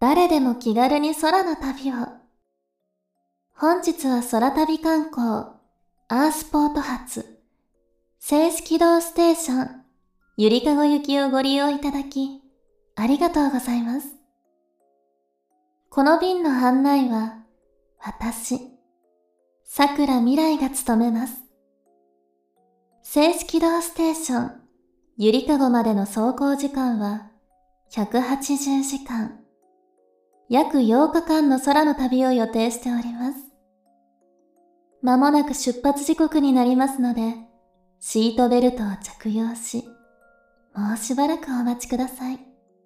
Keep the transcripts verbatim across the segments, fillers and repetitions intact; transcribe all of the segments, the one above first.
誰でも気軽に空の旅を。本日は空旅観光、アースポート発、静止軌道ステーション、ゆりかご行きをご利用いただき、ありがとうございます。この便の案内は、私、さくらみらいが務めます。静止軌道ステーション、ゆりかごまでの走行時間は、ひゃくはちじゅうじかん。約ようかかんの空の旅を予定しております。まもなく出発時刻になりますので、シートベルトを着用し、もうしばらくお待ちください。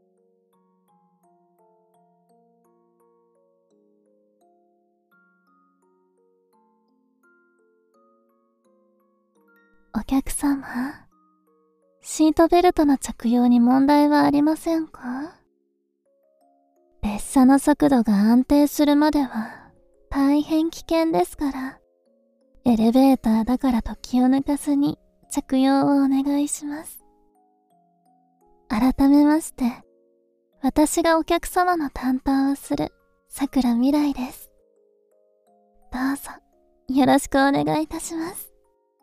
お客様、シートベルトの着用に問題はありませんか？列車の速度が安定するまでは大変危険ですから、エレベーターだからと気を抜かずに着用をお願いします。改めまして、私がお客様の担当をするさくらみらいです。どうぞよろしくお願いいたします。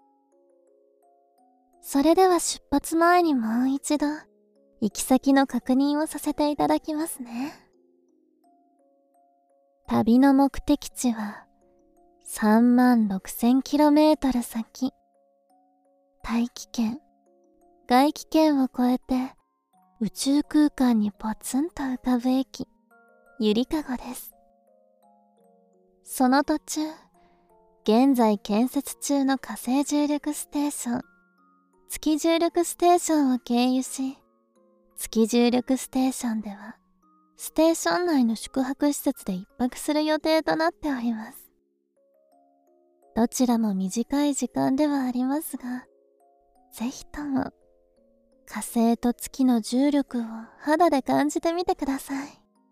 それでは出発前にもう一度、行き先の確認をさせていただきますね。旅の目的地はさんまんろくせんキロメートル先。大気圏、外気圏を越えて宇宙空間にポツンと浮かぶ駅、ゆりかごです。その途中、現在建設中の火星重力ステーション、月重力ステーションを経由し、月重力ステーションでは、ステーション内の宿泊施設で一泊する予定となっております。どちらも短い時間ではありますが、ぜひとも火星と月の重力を肌で感じてみてください。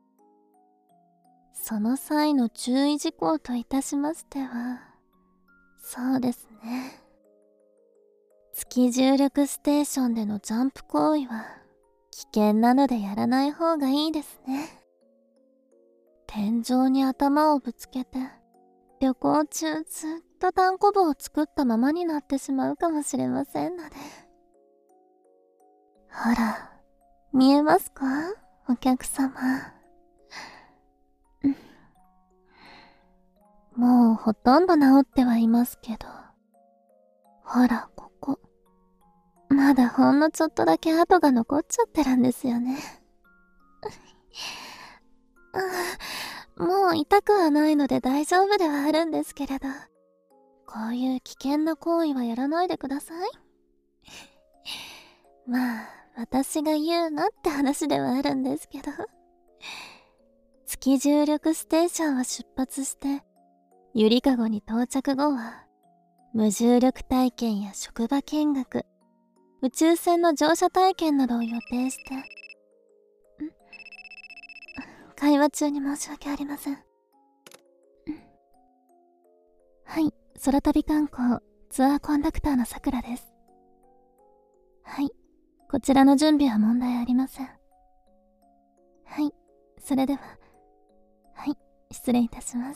その際の注意事項といたしましては、そうですね。月重力ステーションでのジャンプ行為は危険なのでやらない方がいいですね。天井に頭をぶつけて、旅行中ずっと単行部を作ったままになってしまうかもしれませんので。ほら、見えますか？お客様。もうほとんど治ってはいますけど。ほら、ここ。まだほんのちょっとだけ跡が残っちゃってるんですよね。もう痛くはないので大丈夫ではあるんですけれど、こういう危険な行為はやらないでください。まあ、私が言うなって話ではあるんですけど。月重力ステーションを出発して、ゆりかごに到着後は、無重力体験や職場見学、宇宙船の乗車体験などを予定して、ん？会話中に申し訳ありません。はい、空旅観光ツアーコンダクターのさくらです。はい、こちらの準備は問題ありません。はい、それでは、はい、失礼いたします。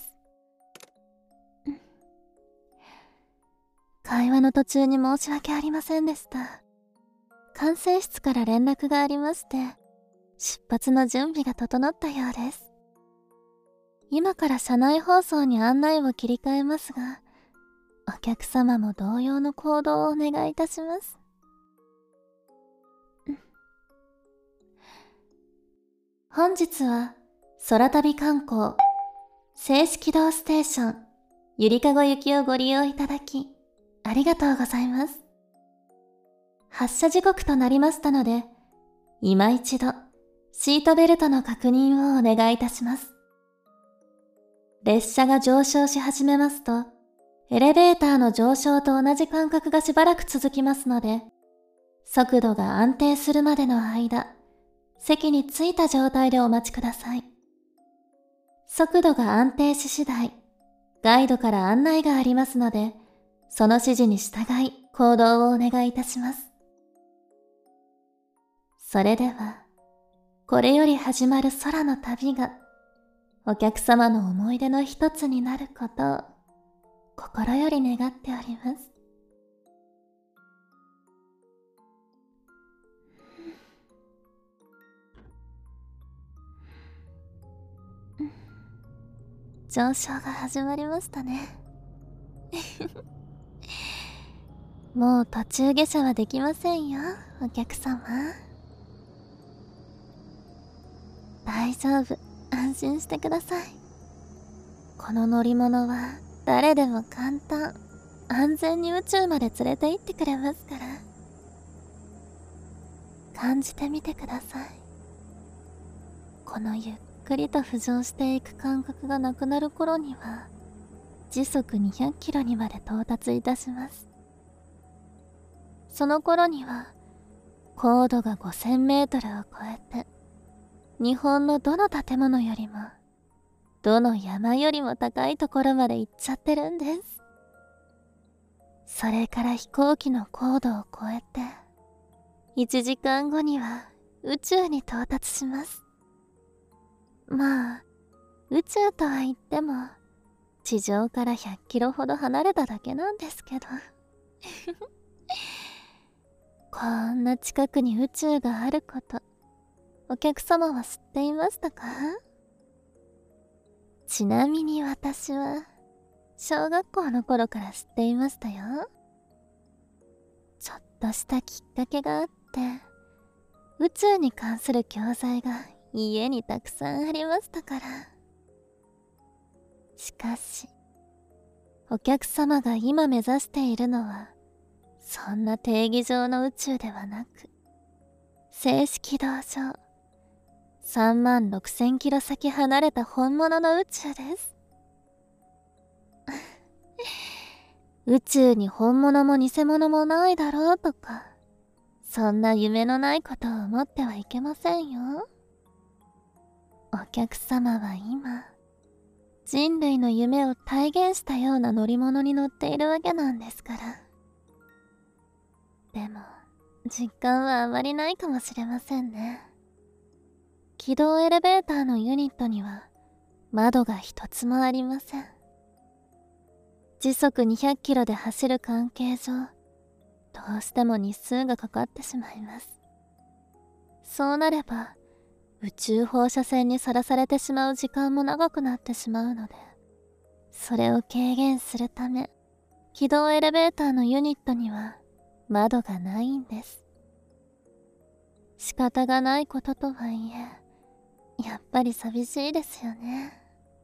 会話の途中に申し訳ありませんでした。管制室から連絡がありまして、出発の準備が整ったようです。今から車内放送に案内を切り替えますが、お客様も同様の行動をお願いいたします。本日は空旅観光静止軌道ステーションゆりかご行きをご利用いただきありがとうございます。発車時刻となりましたので、今一度シートベルトの確認をお願いいたします。列車が上昇し始めますと、エレベーターの上昇と同じ間隔がしばらく続きますので、速度が安定するまでの間、席に着いた状態でお待ちください。速度が安定し次第、ガイドから案内がありますので、その指示に従い行動をお願いいたします。それでは、 これより始まる空の旅がお客様の思い出の一つになることを心より願っております。上昇が始まりましたね。もう途中下車はできませんよ、お客様。大丈夫、安心してください。この乗り物は誰でも簡単、安全に宇宙まで連れて行ってくれますから。感じてみてください。このゆっくりと浮上していく感覚がなくなる頃には時速にひゃくキロにまで到達いたします。その頃には高度がごせんメートルを超えて、日本のどの建物よりもどの山よりも高いところまで行っちゃってるんです。それから飛行機の高度を超えていちじかんごには宇宙に到達します。まあ宇宙とは言っても地上からひゃくキロほど離れただけなんですけど。こんな近くに宇宙があること、お客様は知っていましたか？ちなみに私は小学校の頃から知っていましたよ。ちょっとしたきっかけがあって、宇宙に関する教材が家にたくさんありましたから。しかし、お客様が今目指しているのはそんな定義上の宇宙ではなく、静止軌道上さんまんろくせんキロ先離れた本物の宇宙です。宇宙に本物も偽物もないだろうとか、そんな夢のないことを思ってはいけませんよ。お客様は今人類の夢を体現したような乗り物に乗っているわけなんですから。でも実感はあまりないかもしれませんね。軌道エレベーターのユニットには窓が一つもありません。時速にひゃくキロで走る関係上、どうしても日数がかかってしまいます。そうなれば宇宙放射線にさらされてしまう時間も長くなってしまうので、それを軽減するため軌道エレベーターのユニットには窓がないんです。仕方がないこととはいえ、やっぱり寂しいですよね。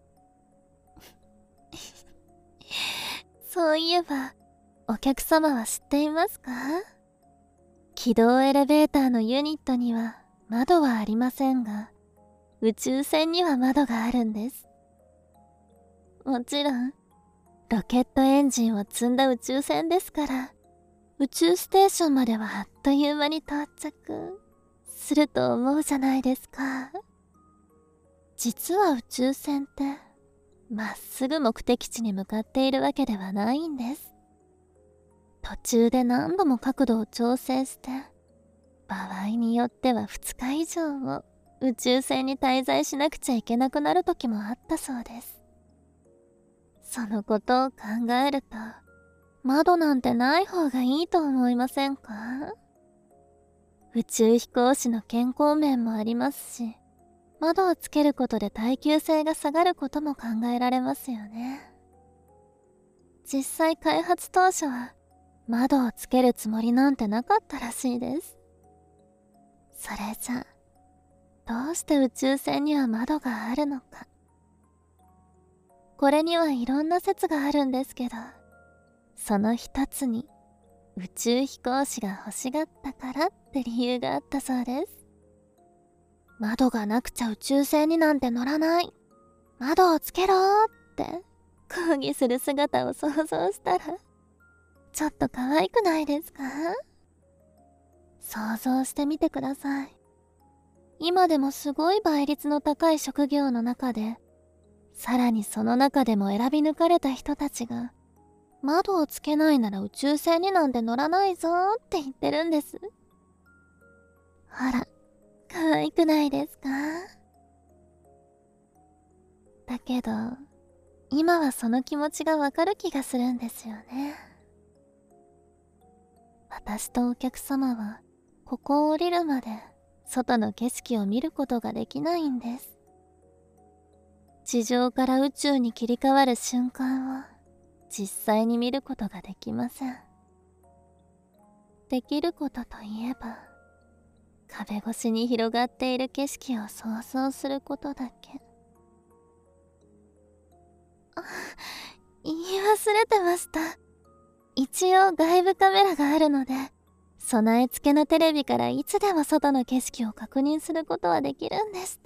そういえばお客様は知っていますか？軌道エレベーターのユニットには窓はありませんが、宇宙船には窓があるんです。もちろんロケットエンジンを積んだ宇宙船ですから、宇宙ステーションまではあっという間に到着すると思うじゃないですか。実は宇宙船ってまっすぐ目的地に向かっているわけではないんです。途中で何度も角度を調整して、場合によってはふつか以上も宇宙船に滞在しなくちゃいけなくなる時もあったそうです。そのことを考えると、窓なんてない方がいいと思いませんか？宇宙飛行士の健康面もありますし、窓をつけることで耐久性が下がることも考えられますよね。実際開発当初は窓をつけるつもりなんてなかったらしいです。それじゃ、どうして宇宙船には窓があるのか。これにはいろんな説があるんですけど、その一つに宇宙飛行士が欲しがったからって理由があったそうです。窓がなくちゃ宇宙船になんて乗らない。窓をつけろーって抗議する姿を想像したら、ちょっと可愛くないですか？想像してみてください。今でもすごい倍率の高い職業の中で、さらにその中でも選び抜かれた人たちが、窓をつけないなら宇宙船になんて乗らないぞーって言ってるんです。ほら、 可愛くないですか？だけど、今はその気持ちがわかる気がするんですよね。私とお客様は、ここを降りるまで、外の景色を見ることができないんです。地上から宇宙に切り替わる瞬間を、実際に見ることができません。できることといえば、壁越しに広がっている景色を想像することだけ。あ、言い忘れてました。一応外部カメラがあるので、備え付けのテレビからいつでも外の景色を確認することはできるんでした。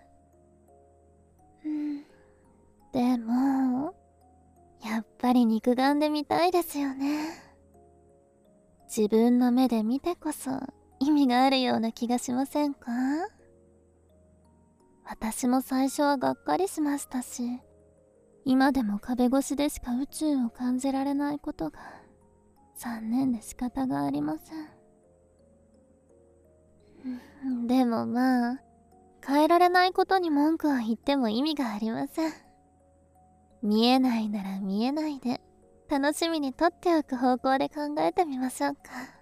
うん、でも、やっぱり肉眼で見たいですよね。自分の目で見てこそ意味があるような気がしませんか？私も最初はがっかりしましたし、今でも壁越しでしか宇宙を感じられないことが残念で仕方がありません。でもまあ、変えられないことに文句を言っても意味がありません。見えないなら見えないで、楽しみにとっておく方向で考えてみましょうか。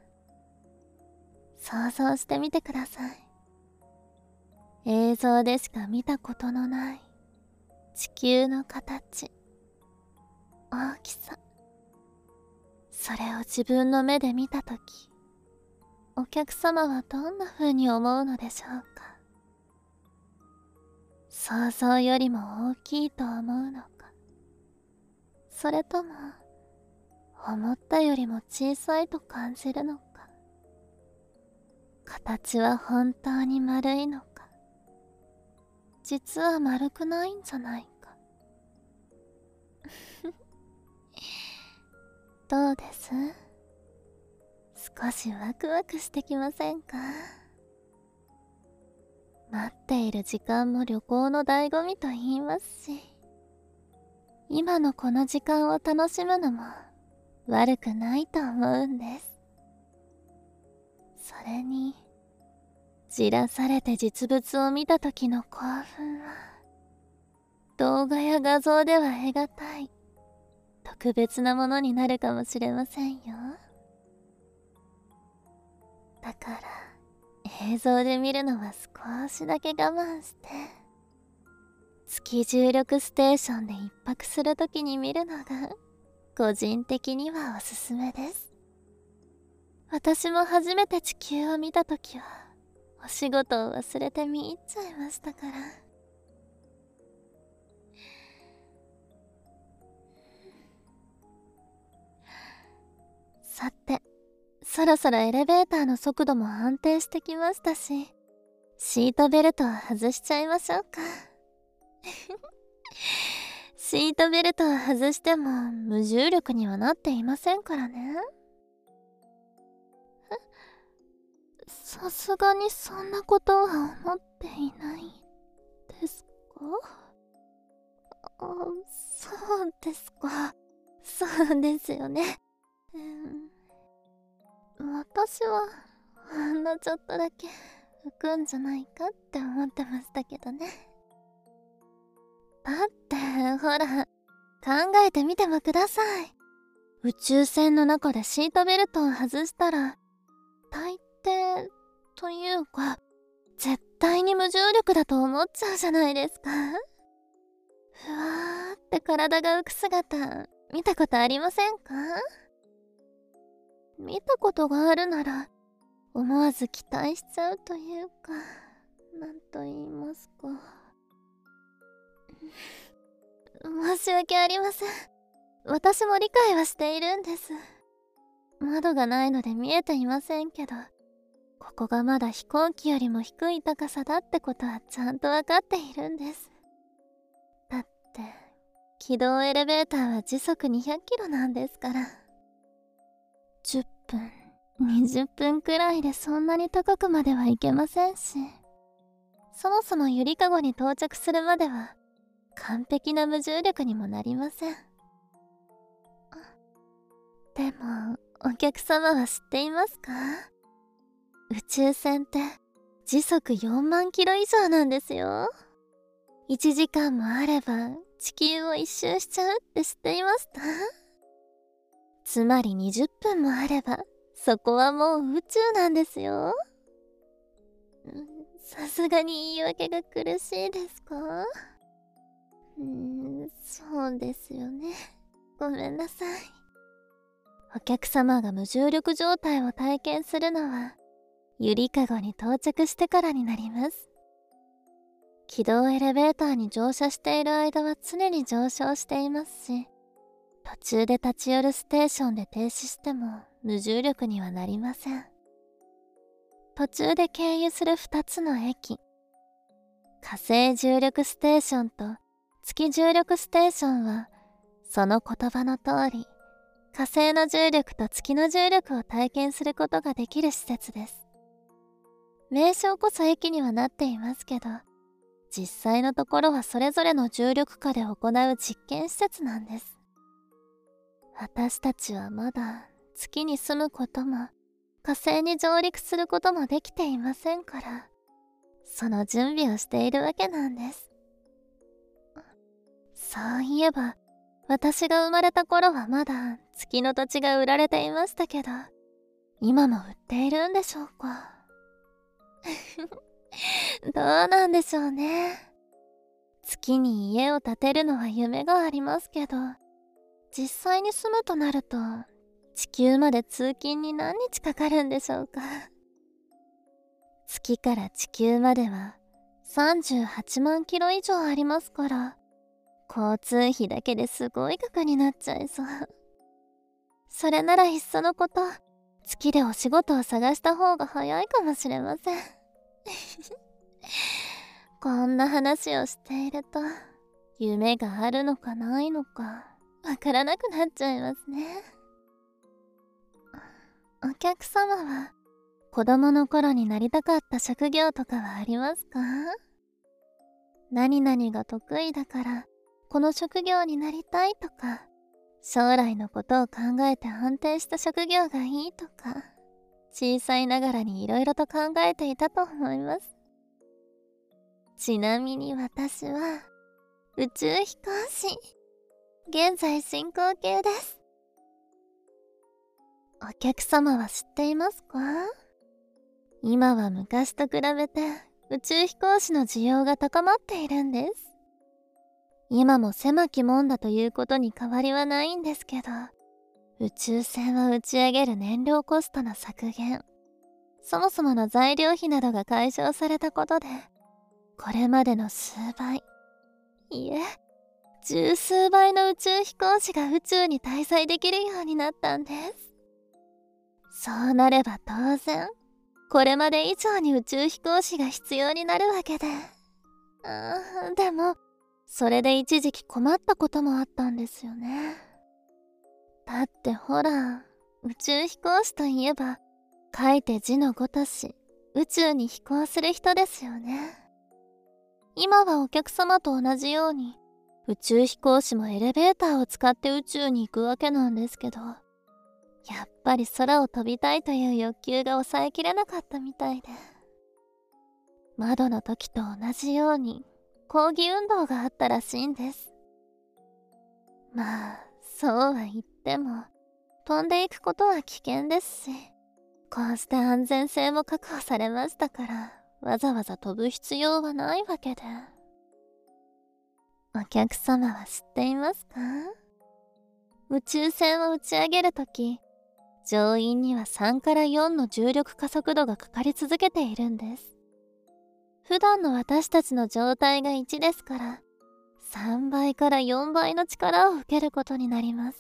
想像してみてください。映像でしか見たことのない地球の形、大きさ。それを自分の目で見たとき、お客様はどんな風に思うのでしょうか。想像よりも大きいと思うのか、それとも思ったよりも小さいと感じるのか、形は本当に丸いのか、実は丸くないんじゃないか。どうです？少しワクワクしてきませんか？待っている時間も旅行の醍醐味と言いますし、今のこの時間を楽しむのも悪くないと思うんです。それに、じらされて実物を見た時の興奮は、動画や画像では得難い特別なものになるかもしれませんよ。だから映像で見るのは少しだけ我慢して、月重力ステーションで一泊するときに見るのが個人的にはおすすめです。私も初めて地球を見たときはお仕事を忘れて見入っちゃいましたから。さて、そろそろエレベーターの速度も安定してきましたし、シートベルトを外しちゃいましょうか。シートベルトを外しても無重力にはなっていませんからね。さすがにそんなことは思っていないですか？あ、そうですか。そうですよね。うん、私はほんのちょっとだけ浮くんじゃないかって思ってましたけどね。だってほら、考えてみてもください。宇宙船の中でシートベルトを外したら、大抵というか絶対に無重力だと思っちゃうじゃないですか。ふわーって体が浮く姿見たことありませんか？見たことがあるなら思わず期待しちゃうというか、なんと言いますか。申し訳ありません。私も理解はしているんです。窓がないので見えていませんけど、ここがまだ飛行機よりも低い高さだってことはちゃんとわかっているんです。だって軌道エレベーターは時速にひゃくキロなんですから。じゅっぷんにじゅっぷんくらいでそんなに高くまではいけませんし、そもそもゆりかごに到着するまでは完璧な無重力にもなりません。でもお客様は知っていますか？宇宙船って時速よんまんキロ以上なんですよ。いちじかんもあれば地球を一周しちゃうって知っていました？つまりにじゅっぷんもあればそこはもう宇宙なんですよ。さすがに言い訳が苦しいですか？うーん、そうですよね。ごめんなさい。お客様が無重力状態を体験するのはゆりかごに到着してからになります。軌道エレベーターに乗車している間は常に上昇していますし、途中で立ち寄るステーションで停止しても無重力にはなりません。途中で経由するふたつの駅、火星重力ステーションと月重力ステーションは、その言葉の通り、火星の重力と月の重力を体験することができる施設です。名称こそ駅にはなっていますけど、実際のところはそれぞれの重力下で行う実験施設なんです。私たちはまだ月に住むことも火星に上陸することもできていませんから、その準備をしているわけなんです。そういえば、私が生まれた頃はまだ月の土地が売られていましたけど、今も売っているんでしょうか？どうなんでしょうね。月に家を建てるのは夢がありますけど、実際に住むとなると、地球まで通勤に何日かかるんでしょうか？月から地球まではさんじゅうはちまんキロ以上ありますから、交通費だけですごい額になっちゃいそう。それならいっそのこと、月でお仕事を探した方が早いかもしれません。こんな話をしていると、夢があるのかないのか、わからなくなっちゃいますね。お客様は、子供の頃になりたかった職業とかはありますか？何々が得意だから、この職業になりたいとか、将来のことを考えて安定した職業がいいとか、小さいながらにいろいろと考えていたと思います。ちなみに私は、宇宙飛行士。現在進行形です。お客様は知っていますか？今は昔と比べて宇宙飛行士の需要が高まっているんです。今も狭き門だということに変わりはないんですけど、宇宙船を打ち上げる燃料コストの削減、そもそもの材料費などが解消されたことで、これまでの数倍、いえ、十数倍の宇宙飛行士が宇宙に滞在できるようになったんです。そうなれば当然、これまで以上に宇宙飛行士が必要になるわけで。あー、でも、それで一時期困ったこともあったんですよね。だってほら、宇宙飛行士といえば、書いて字のごとし、宇宙に飛行する人ですよね。今はお客様と同じように、宇宙飛行士もエレベーターを使って宇宙に行くわけなんですけど、やっぱり空を飛びたいという欲求が抑えきれなかったみたいで。窓の時と同じように、抗議運動があったらしいんです。まあ、そうは言っても、飛んでいくことは危険ですし、こうして安全性も確保されましたから、わざわざ飛ぶ必要はないわけで。お客様は知っていますか？宇宙船を打ち上げるとき、乗員にはさんからよんの重力加速度がかかり続けているんです。普段の私たちの状態がいちですから、さんばいからよんばいの力を受けることになります。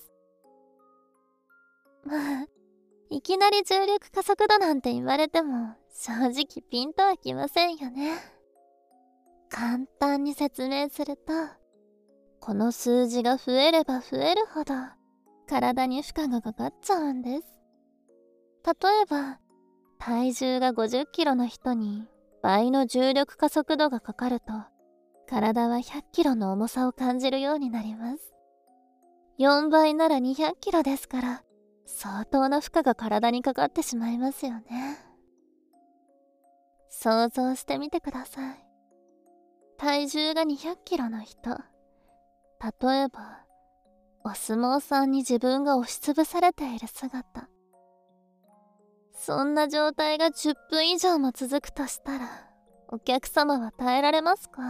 まあ、いきなり重力加速度なんて言われても、正直ピンとはきませんよね。簡単に説明すると、この数字が増えれば増えるほど、体に負荷がかかっちゃうんです。例えば、体重がごじゅっキロの人に倍の重力加速度がかかると、体はひゃっキロの重さを感じるようになります。よんばいならにひゃっキロですから、相当な負荷が体にかかってしまいますよね。 想像してみてください。体重がにひゃっキロの人。例えば、お相撲さんに自分が押しつぶされている姿。そんな状態がじゅっぷん以上も続くとしたら、お客様は耐えられますか？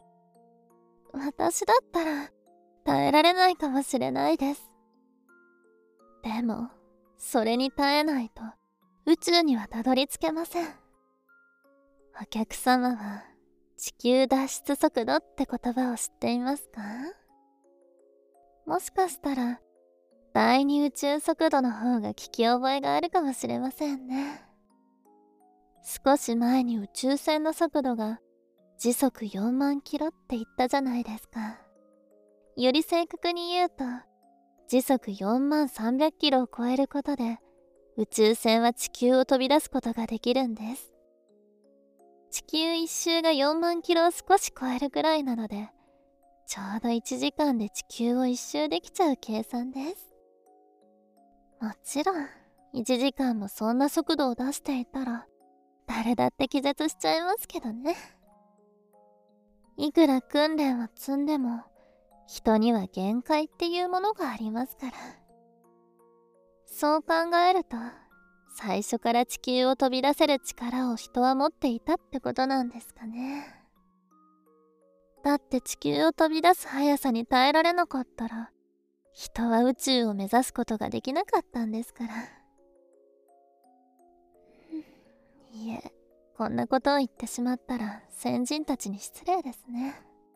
私だったら耐えられないかもしれないです。でも、それに耐えないと宇宙にはたどり着けません。お客様は地球脱出速度って言葉を知っていますか？もしかしたら第二宇宙速度の方が聞き覚えがあるかもしれませんね。少し前に宇宙船の速度が時速よんまんキロって言ったじゃないですか。より正確に言うと、時速よんまんさんびゃくキロを超えることで宇宙船は地球を飛び出すことができるんです。地球一周がよんまんキロを少し超えるくらいなので、ちょうどいちじかんで地球を一周できちゃう計算です。もちろんいちじかんもそんな速度を出していたら誰だって気絶しちゃいますけどね。いくら訓練を積んでも人には限界っていうものがありますから。そう考えると最初から地球を飛び出せる力を人は持っていたってことなんですかね。だって地球を飛び出す速さに耐えられなかったら人は宇宙を目指すことができなかったんですから。いえ、こんなことを言ってしまったら先人たちに失礼ですね。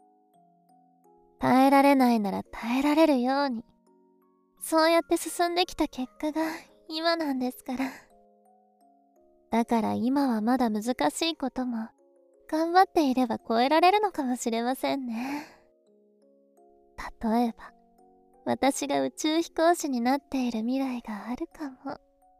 耐えられないなら耐えられるように、そうやって進んできた結果が今なんですから。だから今はまだ難しいことも頑張っていれば超えられるのかもしれませんね。例えば私が宇宙飛行士になっている未来があるかも。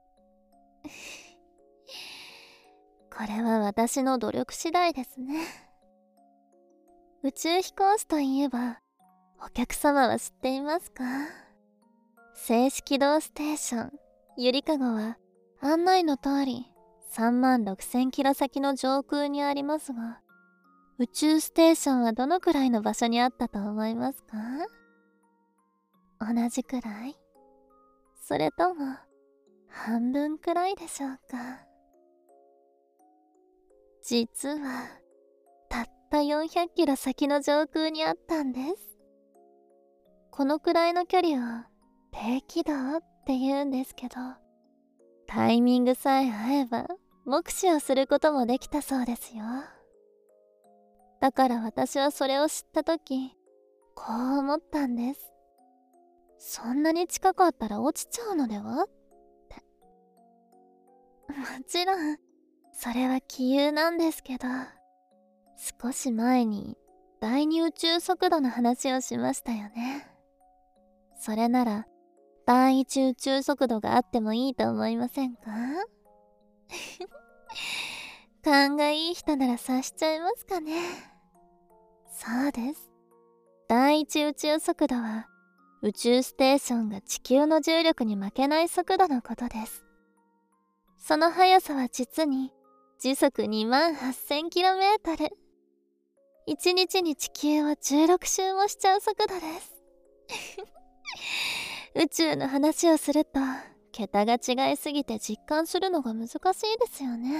これは私の努力次第ですね。宇宙飛行士といえばお客様は知っていますか？静止軌道ステーションゆりかごは案内の通りさんまんろくせんキロ先の上空にありますが、宇宙ステーションはどのくらいの場所にあったと思いますか？同じくらい？それとも半分くらいでしょうか？実はたったよんひゃくキロ先の上空にあったんです。このくらいの距離を低軌道って言うんですけど、タイミングさえ合えば目視をすることもできたそうですよ。だから私はそれを知ったとき、こう思ったんです。そんなに近かったら落ちちゃうのではって。もちろんそれは杞憂なんですけど、少し前に第二宇宙速度の話をしましたよね。それなら第一宇宙速度があってもいいと思いませんか？勘がいい人なら察しちゃいますかね。そうです。第一宇宙速度は宇宙ステーションが地球の重力に負けない速度のことです。その速さは実に時速 にまんはっせんキロメートル。いちにちに地球をじゅうろく周もしちゃう速度です。宇宙の話をすると桁が違いすぎて実感するのが難しいですよね。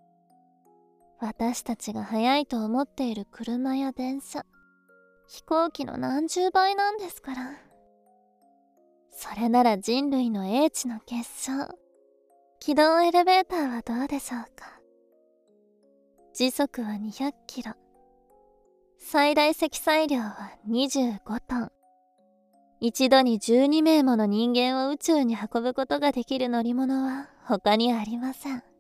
私たちが速いと思っている車や電車、飛行機の何十倍なんですから。それなら人類の英知の結晶、軌道エレベーターはどうでしょうか。時速はにひゃくキロ、最大積載量はにじゅうごトン。一度にじゅうにめいもの人間を宇宙に運ぶことができる乗り物は他にありません。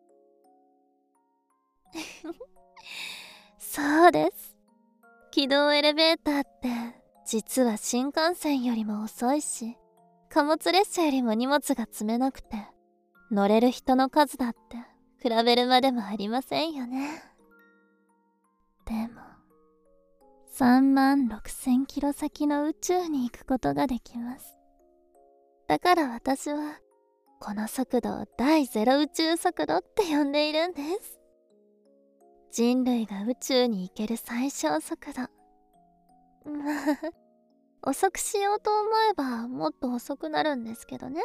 そうです。軌道エレベーターって実は新幹線よりも遅いし、貨物列車よりも荷物が積めなくて、乗れる人の数だって比べるまでもありませんよね。でもさんまんろくせんキロ先の宇宙に行くことができます。だから私はこの速度を第ゼロ宇宙速度って呼んでいるんです。 人類が宇宙に行ける最小速度。まあ、遅くしようと思えばもっと遅くなるんですけどね。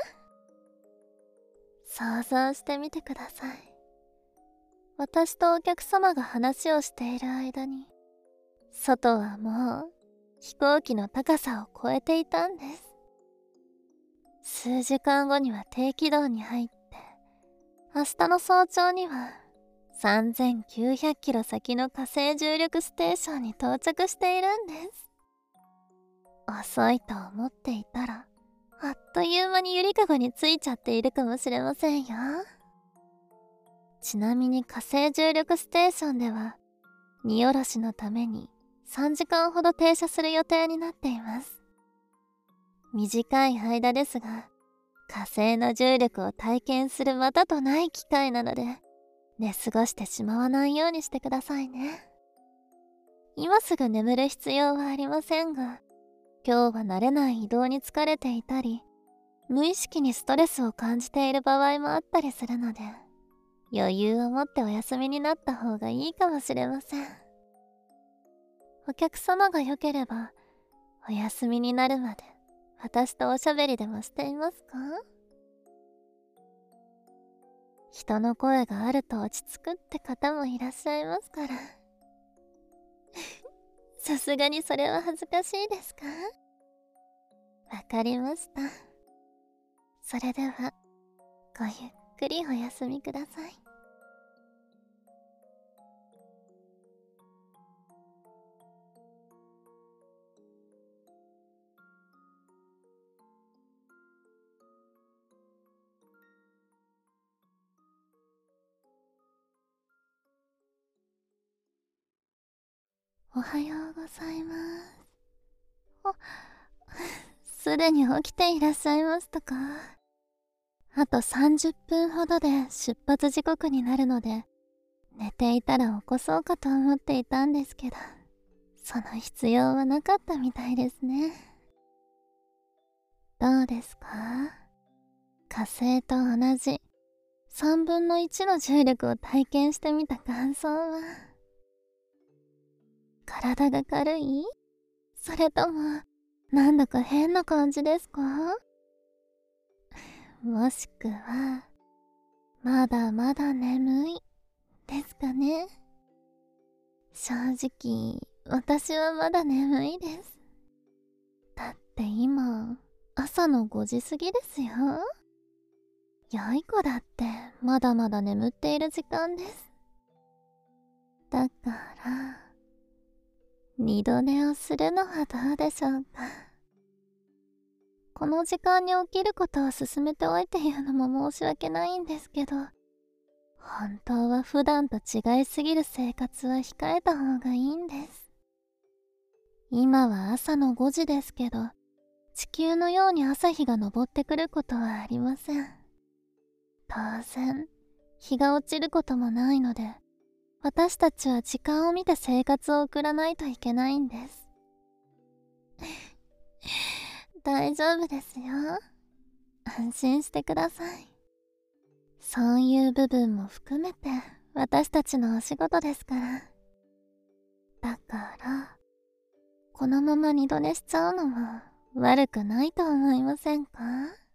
想像してみてください。私とお客様が話をしている間に、外はもう飛行機の高さを超えていたんです。数時間後には低軌道に入って、明日の早朝にはさんぜんきゅうひゃくキロ先の火星重力ステーションに到着しているんです。遅いと思っていたら、あっという間にゆりかごについちゃっているかもしれませんよ。ちなみに火星重力ステーションでは、荷下ろしのためにさんじかんほど停車する予定になっています。短い間ですが、火星の重力を体験するまたとない機会なので、寝過ごしてしまわないようにしてくださいね。今すぐ眠る必要はありませんが、今日は慣れない移動に疲れていたり、無意識にストレスを感じている場合もあったりするので、余裕を持ってお休みになった方がいいかもしれません。お客様が良ければ、お休みになるまで私とおしゃべりでもしていますか？人の声があると落ち着くって方もいらっしゃいますから。さすがにそれは恥ずかしいですか？わかりました。それでは、ごゆっくりお休みください。おはようございます。あ、すでに起きていらっしゃいましたか？あとさんじゅっぷんほどで出発時刻になるので、寝ていたら起こそうかと思っていたんですけど、その必要はなかったみたいですね。どうですか？火星と同じさんぶんのいちの重力を体験してみた感想は？体が軽い？それとも、なんだか変な感じですか？もしくは、まだまだ眠いですかね？正直、私はまだ眠いです。だって今、朝のごじ過ぎですよ。良い子だってまだまだ眠っている時間です。だから、二度寝をするのはどうでしょうか。この時間に起きることを勧めておいて言うのも申し訳ないんですけど、本当は普段と違いすぎる生活は控えた方がいいんです。今は朝のごじですけど、地球のように朝日が昇ってくることはありません。当然、日が落ちることもないので、私たちは時間を見て生活を送らないといけないんです。大丈夫ですよ。安心してください。そういう部分も含めて私たちのお仕事ですから。だから、このまま二度寝しちゃうのも悪くないと思いませんか？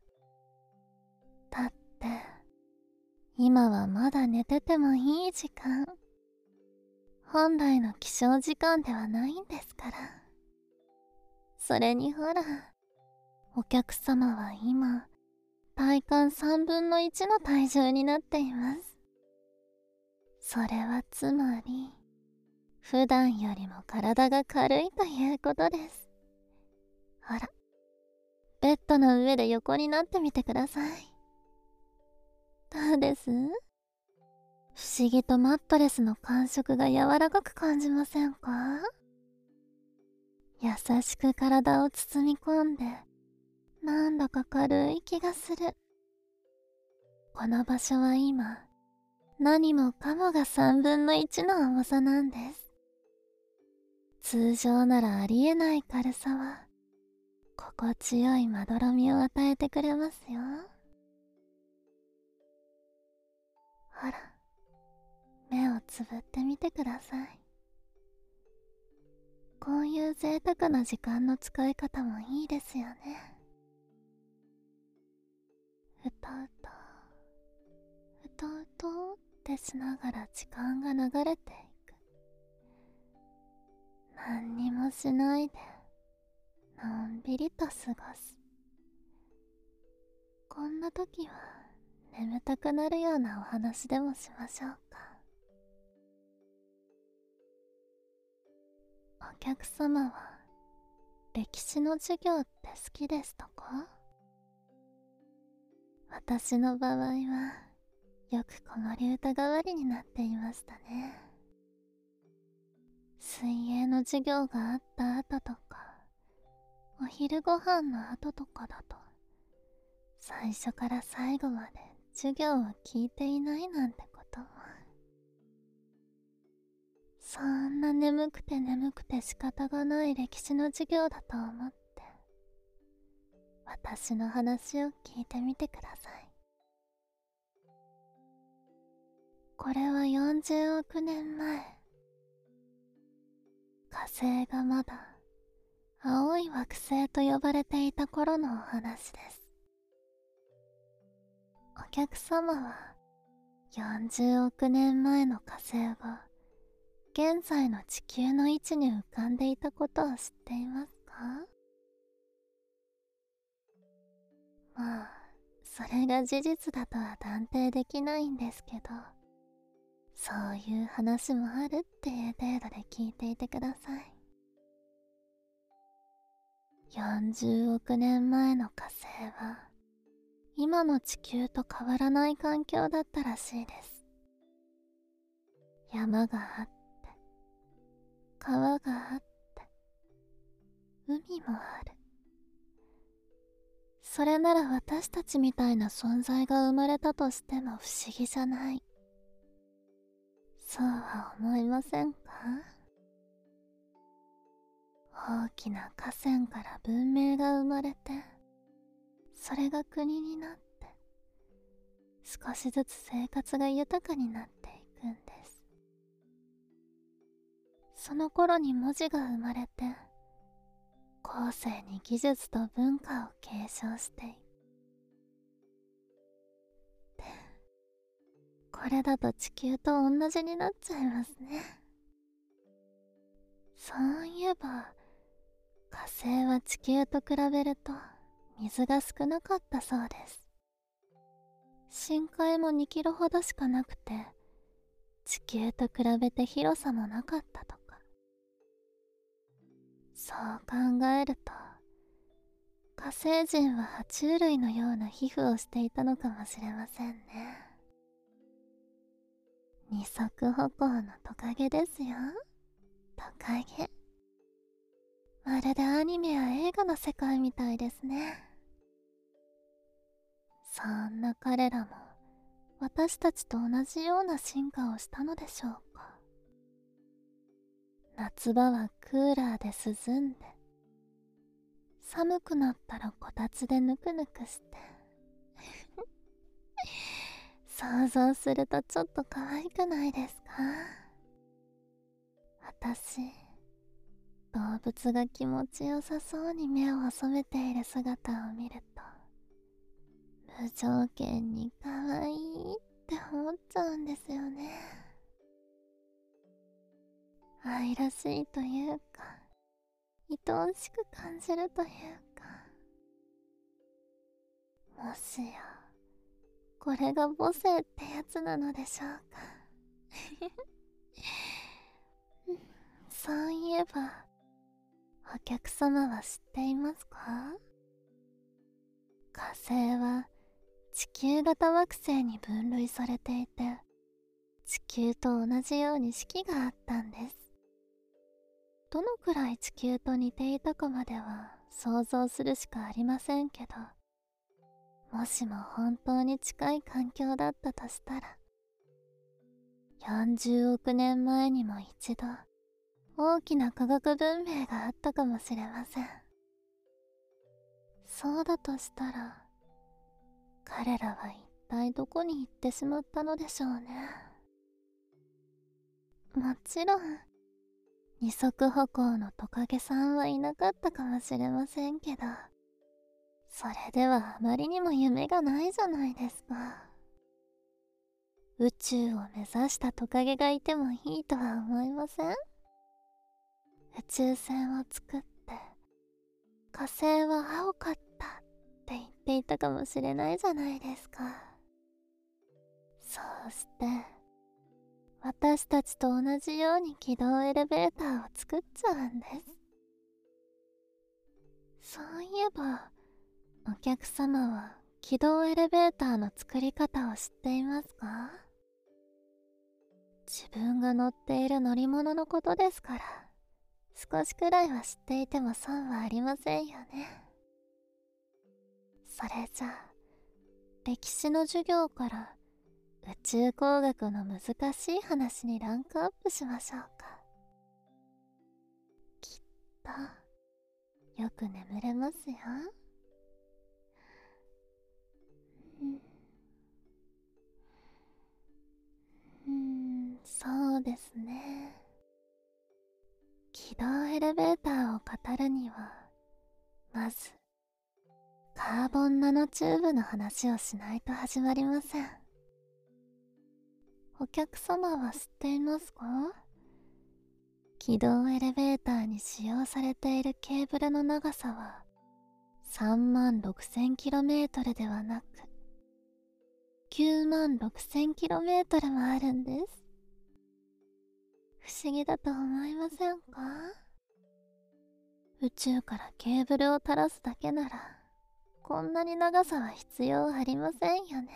だって、今はまだ寝ててもいい時間。本来の起床時間ではないんですから。それにほら、お客様は今、体感さんぶんのいちの体重になっています。それはつまり、普段よりも体が軽いということです。ほら、ベッドの上で横になってみてください。どうです？不思議とマットレスの感触が柔らかく感じませんか？優しく体を包み込んで、なんだか軽い気がする。この場所は今、何もかもがさんぶんのいちの重さなんです。通常ならありえない軽さは、心地よいまどろみを与えてくれますよ。ほら、 目をつぶってみてください。こういう贅沢な時間の使い方もいいですよね。うとうとうとうとってしながら時間が流れていく。何にもしないでのんびりと過ごす。こんな時は眠たくなるようなお話でもしましょうか。お客様は歴史の授業って好きですとか？私の場合はよく子守歌代わりになっていましたね。水泳の授業があった後とか、お昼ご飯の後とかだと、最初から最後まで授業を聞いていないなんてことも。そんな眠くて眠くて仕方がない歴史の授業だと思って、私の話を聞いてみてください。これはよんじゅうおくねんまえ、火星がまだ青い惑星と呼ばれていた頃のお話です。お客様はよんじゅうおくねんまえの火星が現在の地球の位置に浮かんでいたことを知っていますか？まあ、それが事実だとは断定できないんですけど、そういう話もあるっていう程度で聞いていてください。よんじゅうおくねんまえの火星は今の地球と変わらない環境だったらしいです。山があって、川があって、海もある。それなら私たちみたいな存在が生まれたとしても不思議じゃない。そうは思いませんか？大きな河川から文明が生まれて、それが国になって、少しずつ生活が豊かになっていくんです。その頃に文字が生まれて、後世に技術と文化を継承していく。で、これだと地球と同じになっちゃいますね。そういえば、火星は地球と比べると水が少なかったそうです。深海もにキロほどしかなくて、地球と比べて広さもなかったとか。そう考えると、火星人は爬虫類のような皮膚をしていたのかもしれませんね。二足歩行のトカゲですよ。トカゲ。まるでアニメや映画の世界みたいですね。そんな彼らも私たちと同じような進化をしたのでしょうか。夏場はクーラーで涼んで、寒くなったらこたつでぬくぬくして想像するとちょっと可愛くないですか？私、動物が気持ちよさそうに目を細めている姿を見ると、無条件に可愛いって思っちゃうんですよね。愛らしいというか、愛おしく感じるというか。もしや、これが母性ってやつなのでしょうか。そういえば、お客様は知っていますか？火星は地球型惑星に分類されていて、地球と同じように四季があったんです。どのくらい地球と似ていたかまでは想像するしかありませんけど、もしも本当に近い環境だったとしたら、よんじゅうおくねんまえにも一度大きな科学文明があったかもしれません。そうだとしたら、彼らは一体どこに行ってしまったのでしょうね。 もちろん、二足歩行のトカゲさんはいなかったかもしれませんけど、それではあまりにも夢がないじゃないですか。宇宙を目指したトカゲがいてもいいとは思いません？宇宙船を作って、火星は青かったって言っていたかもしれないじゃないですか。そうして、私たちと同じように軌道エレベーターを作っちゃうんです。そういえば、お客様は軌道エレベーターの作り方を知っていますか？自分が乗っている乗り物のことですから、少しくらいは知っていても損はありませんよね。それじゃあ、歴史の授業から宇宙工学の難しい話にランクアップしましょうか。きっとよく眠れますよ。うんうーん、そうですね。軌道エレベーターを語るには、まず、カーボンナノチューブの話をしないと始まりません。お客様は知っていますか？軌道エレベーターに使用されているケーブルの長さは さんまんろくせんキロメートル ではなく きゅうまんろくせんキロメートル もあるんです。不思議だと思いませんか？宇宙からケーブルを垂らすだけならこんなに長さは必要ありませんよね。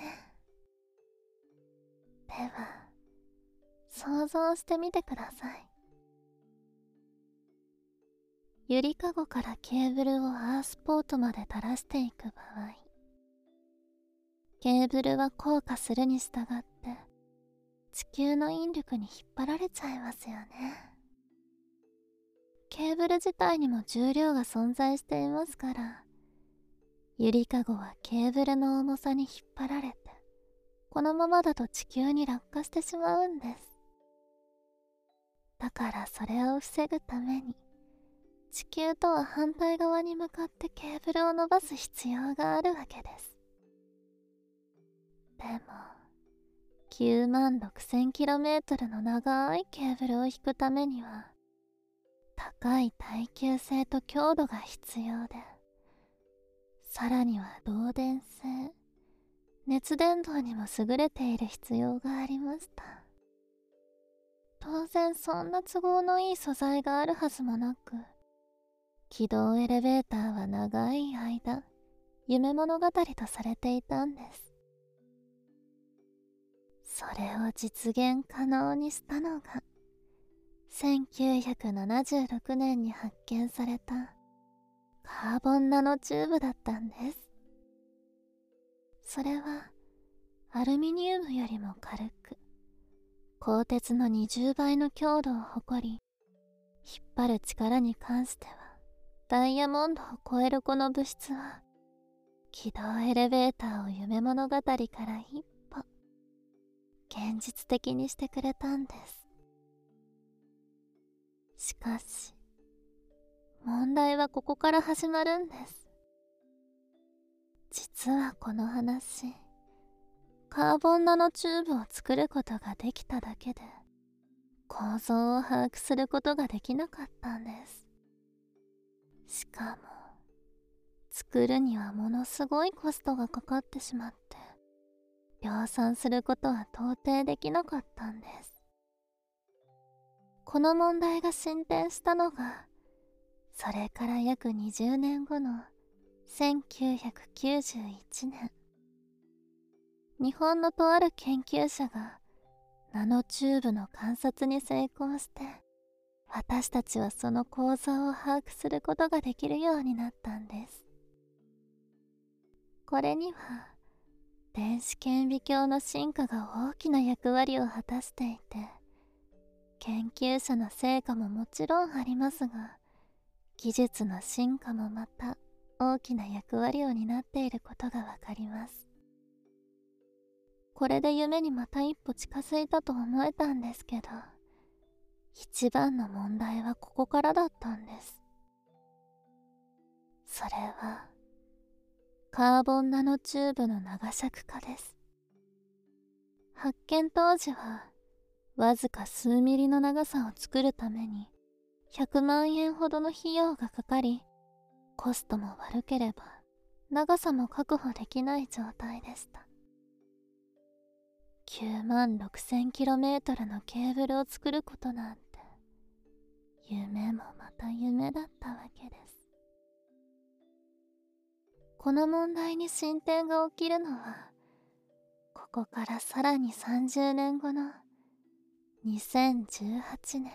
では想像してみてください。ゆりかごからケーブルをアースポートまで垂らしていく場合、ケーブルは降下するに従って地球の引力に引っ張られちゃいますよね。ケーブル自体にも重量が存在していますから、ゆりかごはケーブルの重さに引っ張られて、このままだと地球に落下してしまうんです。だからそれを防ぐために、地球とは反対側に向かってケーブルを伸ばす必要があるわけです。でも、きゅうまんろくせんキロメートル の長いケーブルを引くためには、高い耐久性と強度が必要で、さらには導電性、熱伝導にも優れている必要がありました。当然そんな都合のいい素材があるはずもなく、軌道エレベーターは長い間、夢物語とされていたんです。それを実現可能にしたのが、せんきゅうひゃくななじゅうろくねんに発見されたカーボンナノチューブだったんです。それはアルミニウムよりも軽く、鋼鉄のにじゅうばいの強度を誇り、引っ張る力に関してはダイヤモンドを超えるこの物質は、軌道エレベーターを夢物語から一歩現実的にしてくれたんです。しかし、問題はここから始まるんです。実はこの話、カーボンナノチューブを作ることができただけで、構造を把握することができなかったんです。しかも、作るにはものすごいコストがかかってしまって、量産することは到底できなかったんです。この問題が進展したのが、それから約にじゅうねんごのせんきゅうひゃくきゅうじゅういちねん、日本のとある研究者がナノチューブの観察に成功して、私たちはその構造を把握することができるようになったんです。これには電子顕微鏡の進化が大きな役割を果たしていて、研究者の成果ももちろんありますが、技術の進化もまた大きな役割を担っていることがわかります。これで夢にまた一歩近づいたと思えたんですけど、 一番の問題はここからだったんです。それはカーボンナノチューブの長尺化です。発見当時はわずか数ミリの長さを作るためにひゃくまんえんほどの費用がかかり、コストも悪ければ長さも確保できない状態でした。きゅうまんろくせんキロメートルのケーブルを作ることなんて夢もまた夢だったわけです。この問題に進展が起きるのはここからさらにさんじゅうねんごのにせんじゅうはちねん、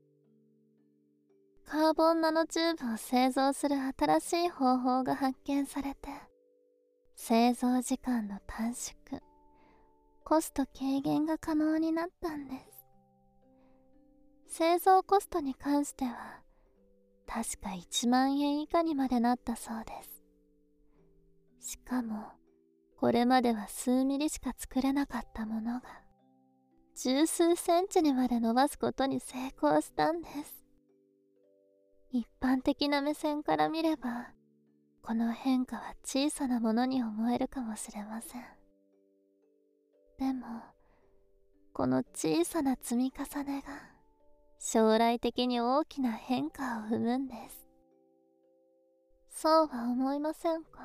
カーボンナノチューブを製造する新しい方法が発見されて、製造時間の短縮、コスト軽減が可能になったんです。製造コストに関しては確かいちまんえん以下にまでなったそうです。しかもこれまでは数ミリしか作れなかったものが十数センチにまで伸ばすことに成功したんです。一般的な目線から見ればこの変化は小さなものに思えるかもしれません。でもこの小さな積み重ねが将来的に大きな変化を生むんです。そうは思いませんか？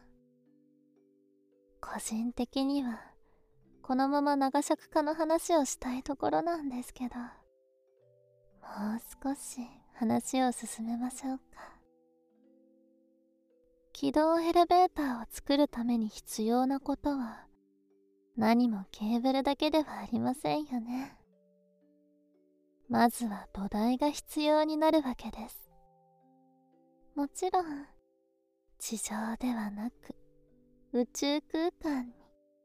個人的にはこのまま長尺化の話をしたいところなんですけど、もう少し話を進めましょうか。軌道エレベーターを作るために必要なことは何もケーブルだけではありませんよね。まずは土台が必要になるわけです。もちろん地上ではなく宇宙空間に。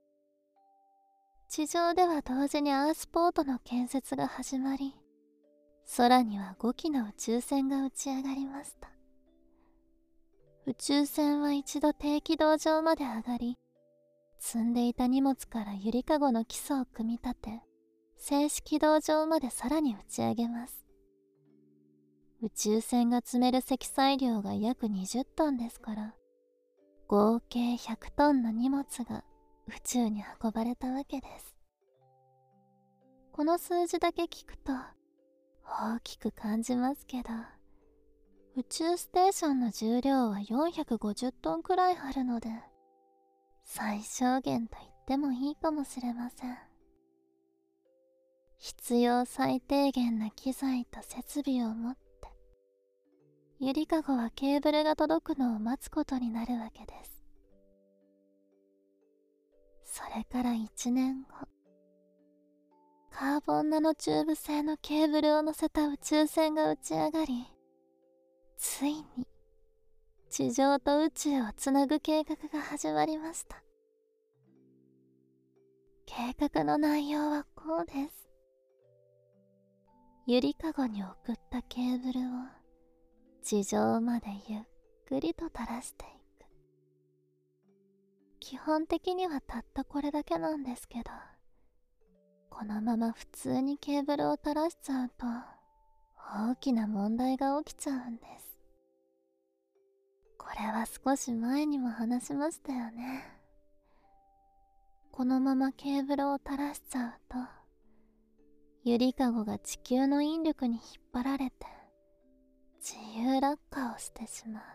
地上では同時にアースポートの建設が始まり、空にはごきの宇宙船が打ち上がりました。宇宙船は一度低軌道上まで上がり、積んでいた荷物からゆりかごの基礎を組み立て、静止軌道上までさらに打ち上げます。宇宙船が積める積載量が約にじゅっトンですから、合計ひゃくトンの荷物が宇宙に運ばれたわけです。この数字だけ聞くと大きく感じますけど、宇宙ステーションの重量はよんひゃくごじゅっトンくらいあるので、最小限と言ってもいいかもしれません。必要最低限な機材と設備を持って、ゆりかごはケーブルが届くのを待つことになるわけです。それからいちねんご、カーボンナノチューブ製のケーブルを乗せた宇宙船が打ち上がり、ついに地上と宇宙をつなぐ計画が始まりました。計画の内容はこうです。ゆりかごに送ったケーブルを地上までゆっくりと垂らしていく。基本的にはたったこれだけなんですけど、このまま普通にケーブルを垂らしちゃうと大きな問題が起きちゃうんです。これは少し前にも話しましたよね。このままケーブルを垂らしちゃうと、ゆりかごが地球の引力に引っ張られて自由落下をしてしまう。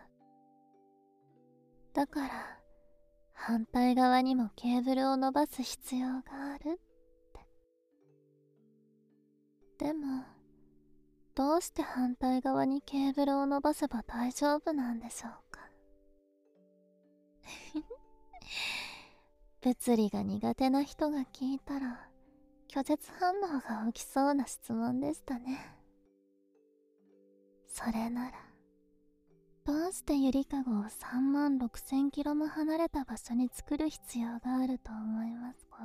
だから反対側にもケーブルを伸ばす必要があるって。でもどうして反対側にケーブルを伸ばせば大丈夫なんでしょうか。物理が苦手な人が聞いたら拒絶反応が起きそうな質問でしたね。それならどうしてゆりかごをさんまんろくせんキロも離れた場所に作る必要があると思いますか？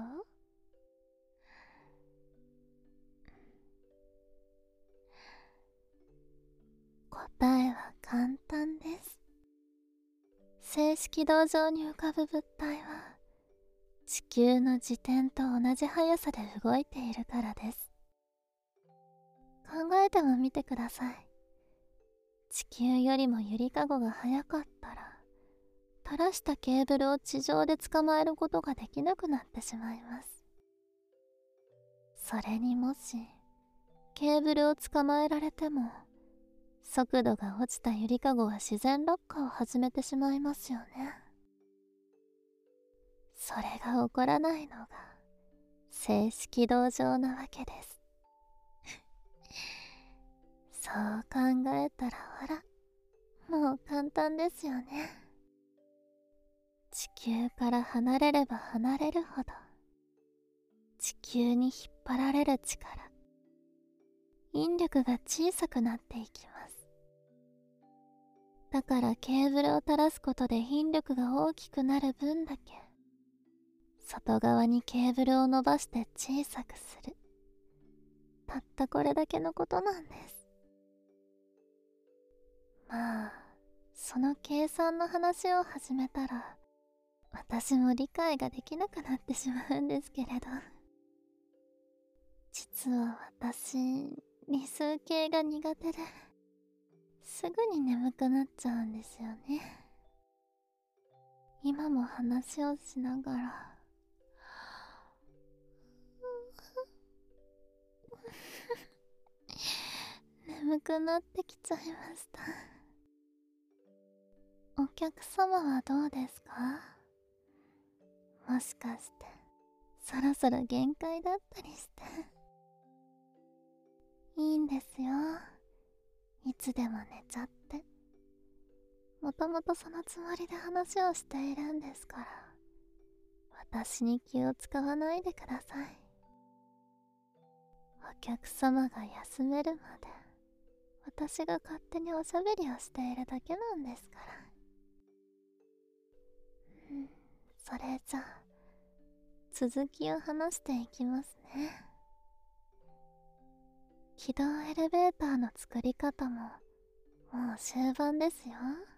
答えは簡単です。静止軌道上に浮かぶ物体は地球の自転と同じ速さで動いているからです。 考えてもみてください。地球よりもゆりかごが速かったら、垂らしたケーブルを地上で捕まえることができなくなってしまいます。それにもし、ケーブルを捕まえられても、速度が落ちたゆりかごは自然落下を始めてしまいますよね。それが起こらないのが、静止軌道上なわけです。そう考えたらほら、もう簡単ですよね。地球から離れれば離れるほど、地球に引っ張られる力、引力が小さくなっていきます。だからケーブルを垂らすことで引力が大きくなる分だけ、外側にケーブルを伸ばして小さくする。たったこれだけのことなんです。まあ、その計算の話を始めたら、私も理解ができなくなってしまうんですけれど。実は私、理数系が苦手で、すぐに眠くなっちゃうんですよね。今も話をしながら、眠くなってきちゃいました。お客様はどうですか？もしかして、そろそろ限界だったりして。いいんですよ。いつでも寝ちゃって。もともとそのつもりで話をしているんですから、私に気を使わないでください。お客様が休めるまで、私が勝手におしゃべりをしているだけなんですから。うん、それじゃあ、続きを話していきますね。軌道エレベーターの作り方も、もう終盤ですよ。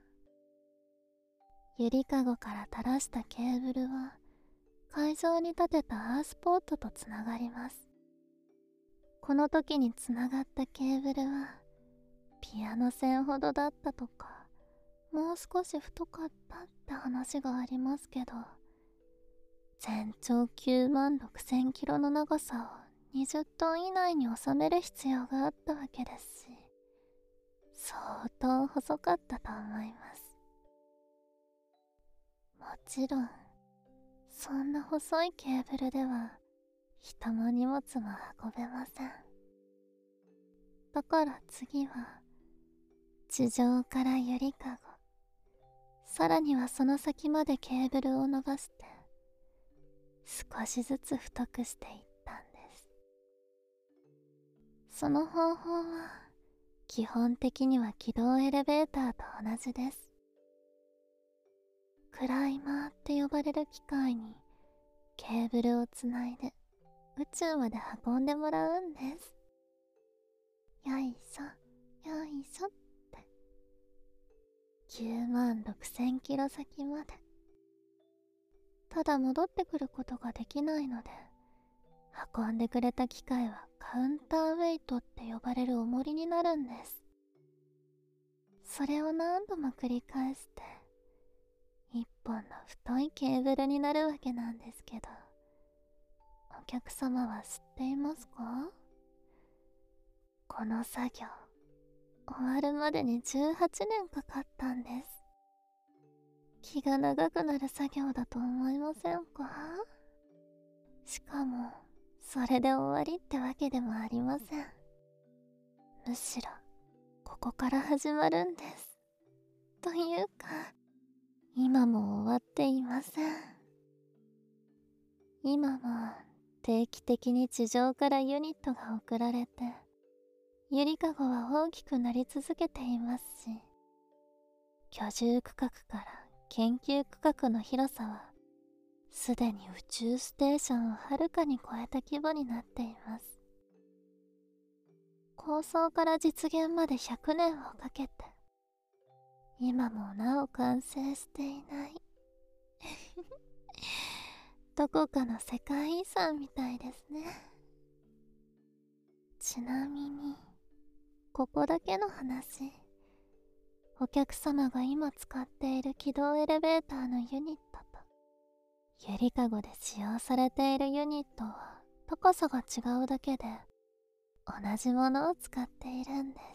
ゆりかごから垂らしたケーブルは、会場に立てたアースポートとつながります。この時につながったケーブルは、ピアノ線ほどだったとか、もう少し太かったって話がありますけど、全長きゅうまんろくせんキロの長さをにじゅっトン以内に収める必要があったわけですし、相当細かったと思います。もちろん、そんな細いケーブルでは人も荷物も運べません。だから次は、地上からゆりかご、さらにはその先までケーブルを伸ばして、少しずつ太くしていったんです。その方法は、基本的には軌道エレベーターと同じです。クライマーって呼ばれる機械に、ケーブルをつないで、宇宙まで運んでもらうんです。よいしょ、よいしょって。きゅうまんろくせんキロ先まで。ただ戻ってくることができないので、運んでくれた機械はカウンターウェイトって呼ばれる重りになるんです。それを何度も繰り返して、一本の太いケーブルになるわけなんですけど、お客様は知っていますか？この作業、終わるまでにじゅうはちねんかかったんです。気が長くなる作業だと思いませんか？しかも、それで終わりってわけでもありません。むしろ、ここから始まるんです。というか、今も終わっていません。今も定期的に地上からユニットが送られて、ゆりかごは大きくなり続けていますし、居住区画から研究区画の広さは、すでに宇宙ステーションをはるかに超えた規模になっています。構想から実現までひゃくねんをかけて、今もなお完成していないどこかの世界遺産みたいですね。ちなみに、 ここだけの話。お客様が今使っている軌道エレベーターのユニットと、ゆりかごで使用されているユニットは高さが違うだけで、同じものを使っているんです。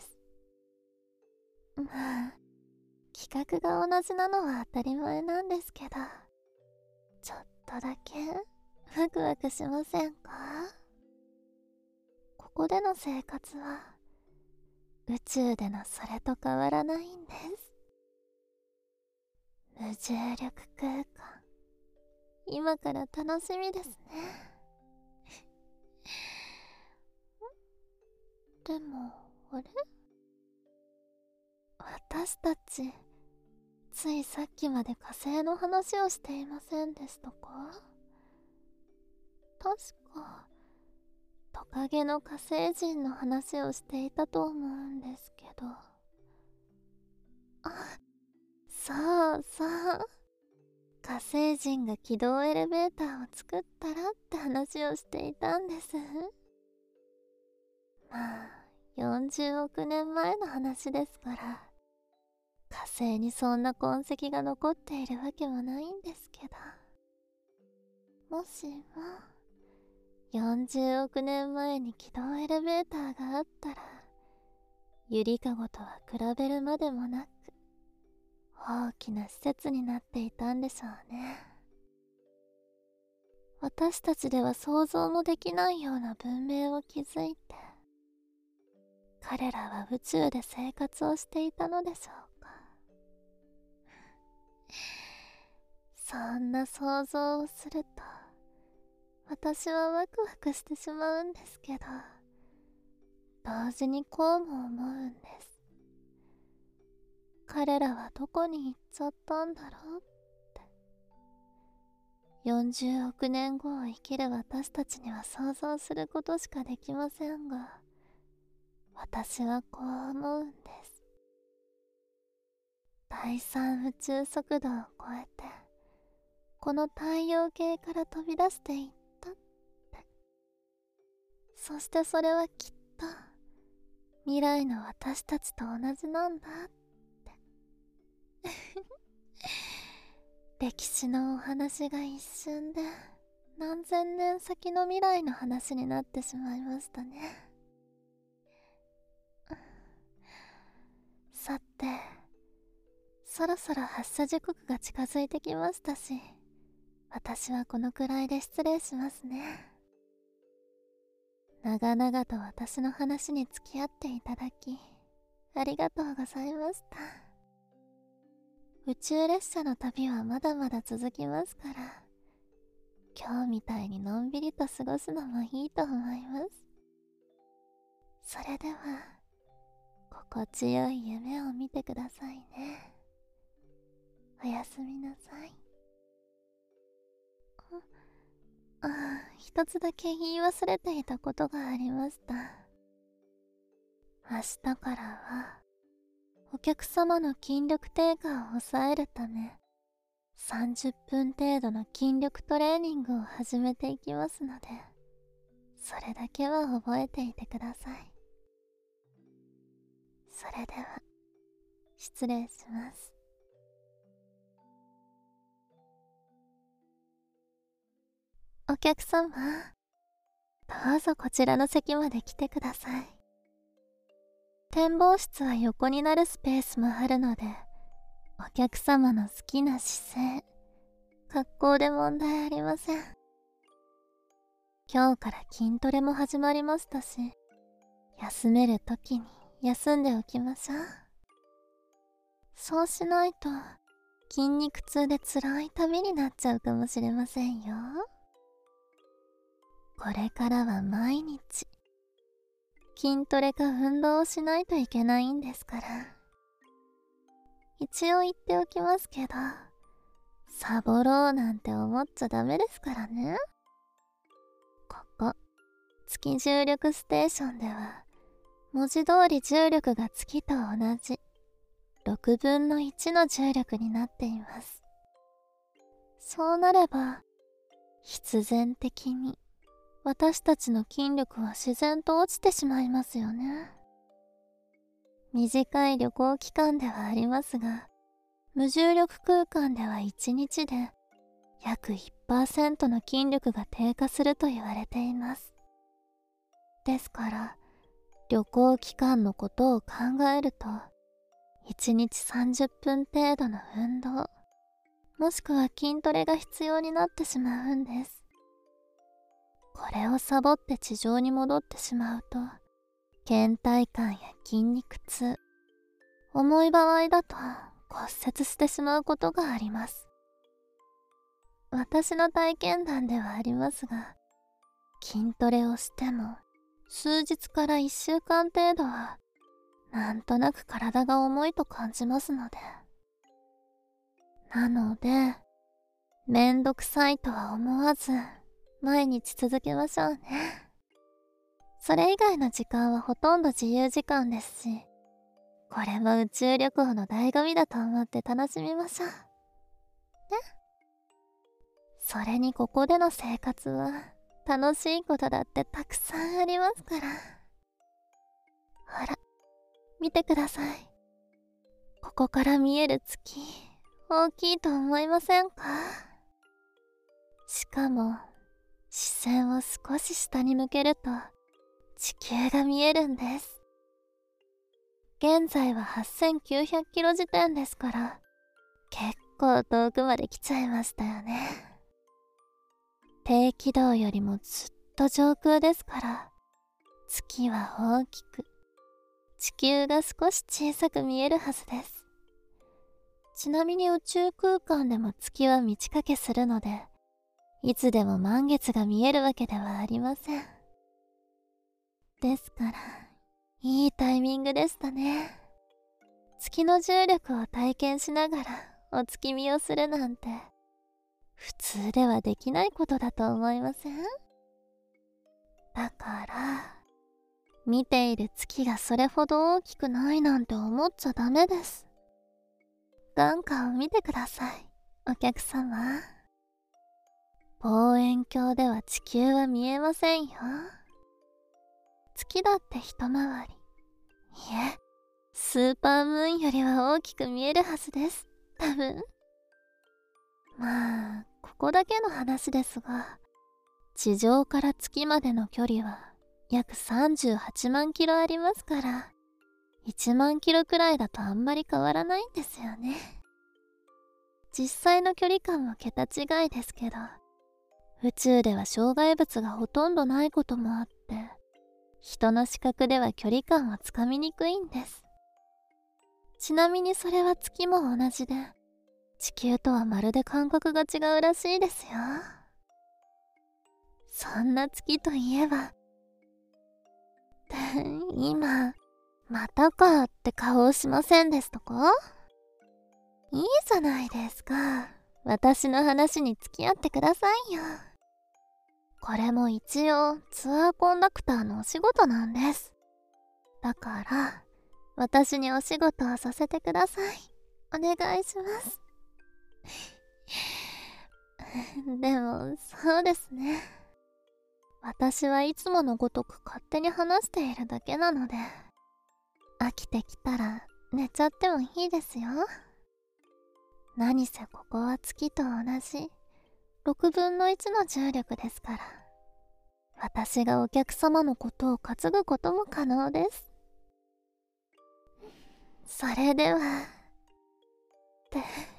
まあ、規格が同じなのは当たり前なんですけど、ちょっとだけワクワクしませんか？ここでの生活は宇宙でのそれと変わらないんです。無重力空間、今から楽しみですね。でも、あれ？私たち、ついさっきまで火星の話をしていませんでしたか？確か、トカゲの火星人の話をしていたと思うんですけど。あ、そうそう。火星人が軌道エレベーターを作ったらって話をしていたんです。まあ、よんじゅうおくねんまえの話ですから、火星にそんな痕跡が残っているわけもないんですけど。もしも、よんじゅうおくねんまえに軌道エレベーターがあったら、ゆりかごとは比べるまでもなく、大きな施設になっていたんでしょうね。私たちでは想像もできないような文明を築いて、彼らは宇宙で生活をしていたのでしょうか。そんな想像をすると、私はワクワクしてしまうんですけど、同時にこうも思うんです。彼らはどこに行っちゃったんだろうって。よんじゅうおくねんごを生きる私たちには想像することしかできませんが、私はこう思うんです。第三宇宙速度を超えて、この太陽系から飛び出していったって。そしてそれはきっと、未来の私たちと同じなんだって。歴史のお話が一瞬で、何千年先の未来の話になってしまいましたね。さて、そろそろ発射時刻が近づいてきましたし、私はこのくらいで失礼しますね。長々と私の話に付き合っていただき、ありがとうございました。宇宙列車の旅はまだまだ続きますから、今日みたいにのんびりと過ごすのもいいと思います。それでは、心地よい夢を見てくださいね。おやすみなさい。ああ、一つだけ言い忘れていたことがありました。明日からは、お客様の筋力低下を抑えるため、さんじゅっぷん程度の筋力トレーニングを始めていきますので、それだけは覚えていてください。それでは、失礼します。お客様、どうぞこちらの席まで来てください。展望室は横になるスペースもあるので、お客様の好きな姿勢、格好で問題ありません。今日から筋トレも始まりましたし、休めるときに休んでおきましょう。そうしないと筋肉痛で辛い旅になっちゃうかもしれませんよ。これからは毎日筋トレか運動をしないといけないんですから。一応言っておきますけど、サボろうなんて思っちゃダメですからね。ここ月重力ステーションでは、文字通り重力が月と同じろくぶんのいちの重力になっています。そうなれば必然的に私たちの筋力は自然と落ちてしまいますよね。 短い旅行期間ではありますが、無重力空間ではいちにちで約 いちパーセント の筋力が低下すると言われています。ですから、旅行期間のことを考えると、いちにちさんじゅっぷん程度の運動、もしくは筋トレが必要になってしまうんです。これをサボって地上に戻ってしまうと、倦怠感や筋肉痛、重い場合だと骨折してしまうことがあります。私の体験談ではありますが、筋トレをしても数日からいっしゅうかん程度はなんとなく体が重いと感じますので。なので、めんどくさいとは思わず毎日続けましょうね。それ以外の時間はほとんど自由時間ですし、これも宇宙旅行の醍醐味だと思って楽しみましょう。ね。それにここでの生活は楽しいことだってたくさんありますから。ほら、見てください。ここから見える月、大きいと思いませんか？しかも、視線を少し下に向けると地球が見えるんです。現在ははっせんきゅうひゃくキロ時点ですから、結構遠くまで来ちゃいましたよね。低軌道よりもずっと上空ですから、月は大きく、地球が少し小さく見えるはずです。ちなみに宇宙空間でも月は満ち欠けするので、いつでも満月が見えるわけではありません。ですから、いいタイミングでしたね。月の重力を体験しながらお月見をするなんて、普通ではできないことだと思いません？だから、見ている月がそれほど大きくないなんて思っちゃダメです。眼下を見てください、お客様。望遠鏡では地球は見えませんよ。月だって一回り、いえ、スーパームーンよりは大きく見えるはずです、多分。まあ、ここだけの話ですが、地上から月までの距離は約さんじゅうはちまんキロありますから、いちまんキロくらいだとあんまり変わらないんですよね。実際の距離感は桁違いですけど、宇宙では障害物がほとんどないこともあって、人の視覚では距離感をつかみにくいんです。ちなみにそれは月も同じで、地球とはまるで感覚が違うらしいですよ。そんな月といえば、今、またかって顔をしませんでしたか？いいじゃないですか。私の話に付き合ってくださいよ。これも一応ツアーコンダクターのお仕事なんです。だから、私にお仕事をさせてください。お願いします。でも、そうですね。私はいつものごとく勝手に話しているだけなので、飽きてきたら寝ちゃってもいいですよ。何せここは月と同じろくぶんのいちの重力ですから、私がお客様のことを担ぐことも可能です。それでは、って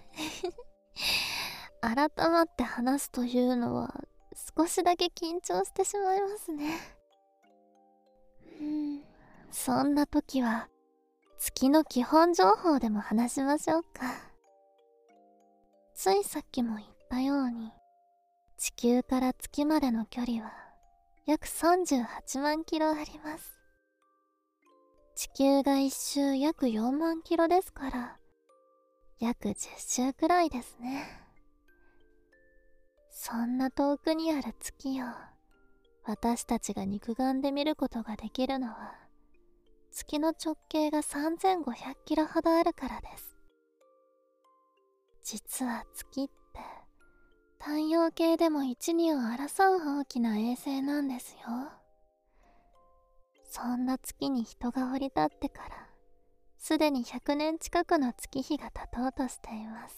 改まって話すというのは少しだけ緊張してしまいますね。うん、そんな時は月の基本情報でも話しましょうか。ついさっきも言ったように、地球から月までの距離は約さんじゅうはちまんキロあります。地球が一周約よんまんキロですから、約じゅっしゅうくらいですね。そんな遠くにある月を私たちが肉眼で見ることができるのは、月の直径がさんぜんごひゃくキロほどあるからです。実は月って太陽系でも一二を争う大きな衛星なんですよ。そんな月に人が降り立ってからすでにひゃくねん近くの月日が経とうとしています。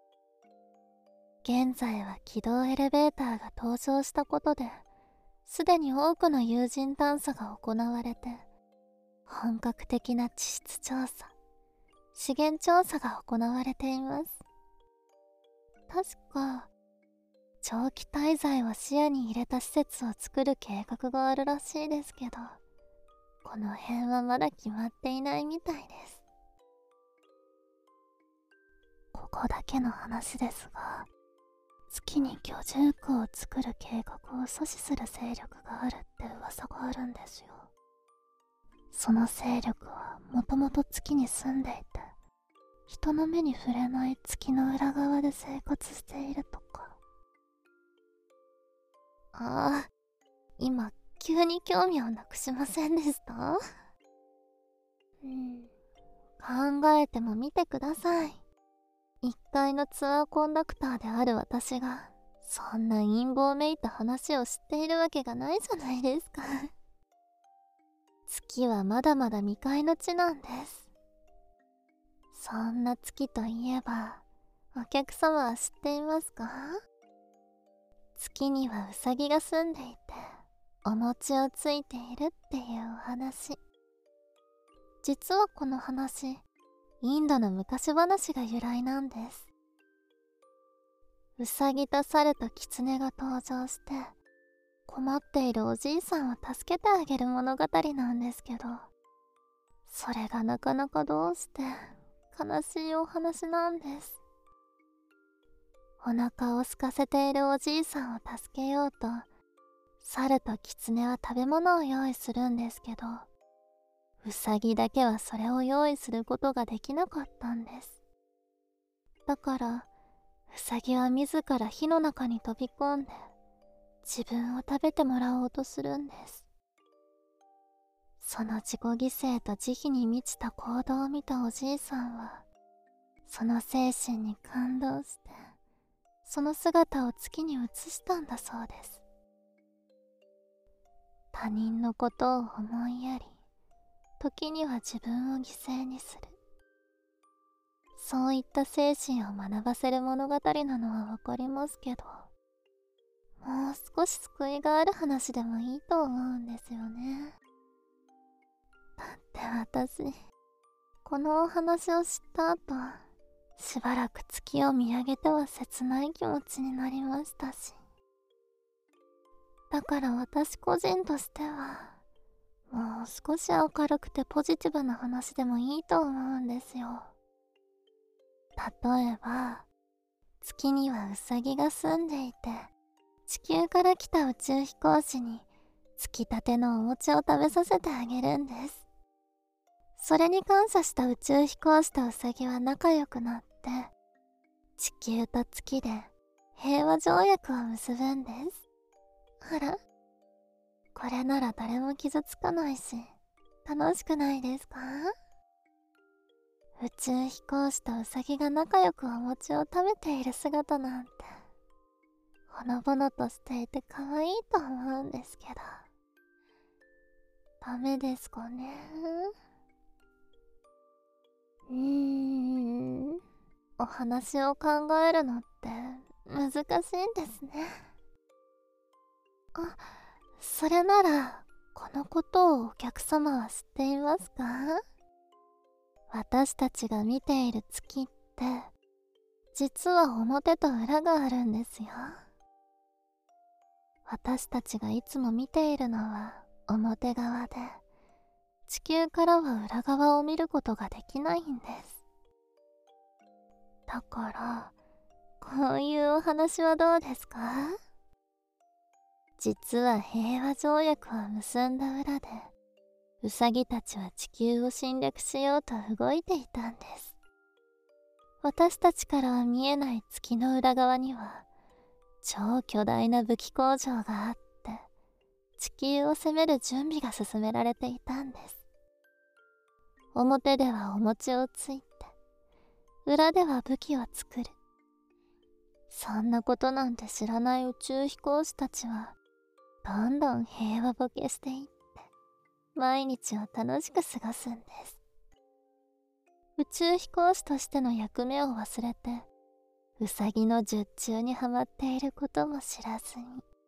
現在は軌道エレベーターが登場したことで、すでに多くの有人探査が行われて、本格的な地質調査、資源調査が行われています。確か、長期滞在を視野に入れた施設を作る計画があるらしいですけど、この辺はまだ決まっていないみたいです。ここだけの話ですが、月に居住区を作る計画を阻止する勢力があるって噂があるんですよ。その勢力はもともと月に住んでいて、人の目に触れない月の裏側で生活しているとか。ああ、今急に興味をなくしませんでした？うん、考えてもみてください。一階のツアーコンダクターである私が、そんな陰謀めいた話を知っているわけがないじゃないですか。月はまだまだ未開の地なんです。そんな月といえば、お客様は知っていますか？月にはウサギが住んでいて、お餅をついているっていうお話。実はこの話、インドの昔話が由来なんです。ウサギと猿とキツネが登場して、困っているおじいさんを助けてあげる物語なんですけど、それがなかなかどうして悲しいお話なんです。お腹を空かせているおじいさんを助けようと、猿とキツネは食べ物を用意するんですけど、ウサギだけはそれを用意することができなかったんです。だから、ウサギは自ら火の中に飛び込んで、自分を食べてもらおうとするんです。その自己犠牲と慈悲に満ちた行動を見たおじいさんは、その精神に感動して、その姿を月に移したんだそうです。他人のことを思いやり、時には自分を犠牲にする。そういった精神を学ばせる物語なのはわかりますけど、もう少し救いがある話でもいいと思うんですよね。だって私、このお話を知った後、しばらく月を見上げては切ない気持ちになりましたし。だから私個人としては、もう少し明るくてポジティブな話でもいいと思うんですよ。例えば、月にはウサギが住んでいて、地球から来た宇宙飛行士につきたてのお餅を食べさせてあげるんです。それに感謝した宇宙飛行士とウサギは仲良くなって、地球と月で平和条約を結ぶんです。あら、これなら誰も傷つかないし、楽しくないですか？宇宙飛行士とウサギが仲良くお餅を食べている姿なんて、ほのぼのとしていて可愛いと思うんですけど。ダメですかね？うーん、お話を考えるのって難しいんですね。あ、それなら、このことをお客様は知っていますか？私たちが見ている月って、実は表と裏があるんですよ。私たちがいつも見ているのは表側で、地球からは裏側を見ることができないんです。だから、こういうお話はどうですか？実は平和条約を結んだ裏で、ウサギたちは地球を侵略しようと動いていたんです。私たちからは見えない月の裏側には、超巨大な武器工場があって、地球を攻める準備が進められていたんです。表ではお餅をついて、裏では武器を作る。そんなことなんて知らない宇宙飛行士たちは、どんどん平和ボケしていって、毎日を楽しく過ごすんです。 宇宙飛行士としての役目を忘れて、ウサギの術中にはまっていることも知らずに。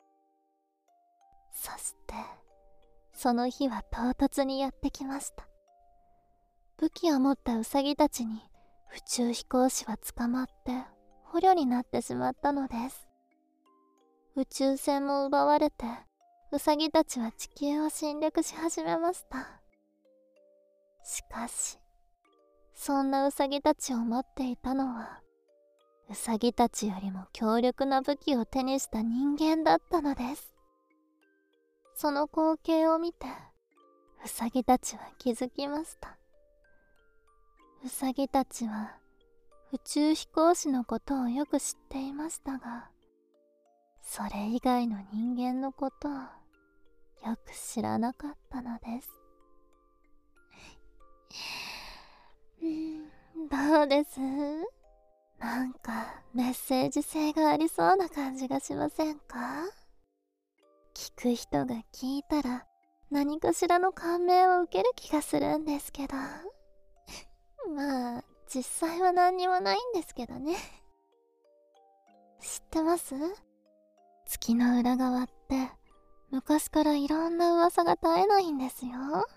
そして、その日は唐突にやってきました。武器を持ったウサギたちに宇宙飛行士は捕まって捕虜になってしまったのです。宇宙船も奪われて、ウサギたちは地球を侵略し始めました。しかし、そんなウサギたちを待っていたのは、ウサギたちよりも強力な武器を手にした人間だったのです。その光景を見て、ウサギたちは気づきました。ウサギたちは宇宙飛行士のことをよく知っていましたが、それ以外の人間のことをよく知らなかったのです。うん、どうです？なんかメッセージ性がありそうな感じがしませんか？聞く人が聞いたら何かしらの感銘を受ける気がするんですけどまあ実際は何にもないんですけどね。知ってます？月の裏側って昔からいろんな噂が絶えないんですよ。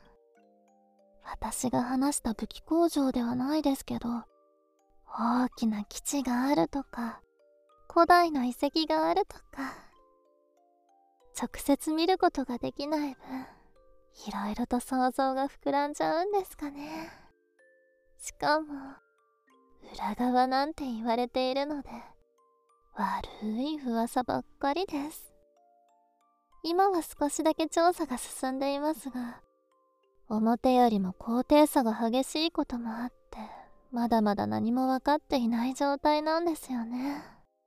私が話した武器工場ではないですけど、大きな基地があるとか、古代の遺跡があるとか、直接見ることができない分、いろいろと想像が膨らんじゃうんですかね。しかも、裏側なんて言われているので、悪い噂ばっかりです。今は少しだけ調査が進んでいますが、表よりも高低差が激しいこともあって、まだまだ何も分かっていない状態なんですよね。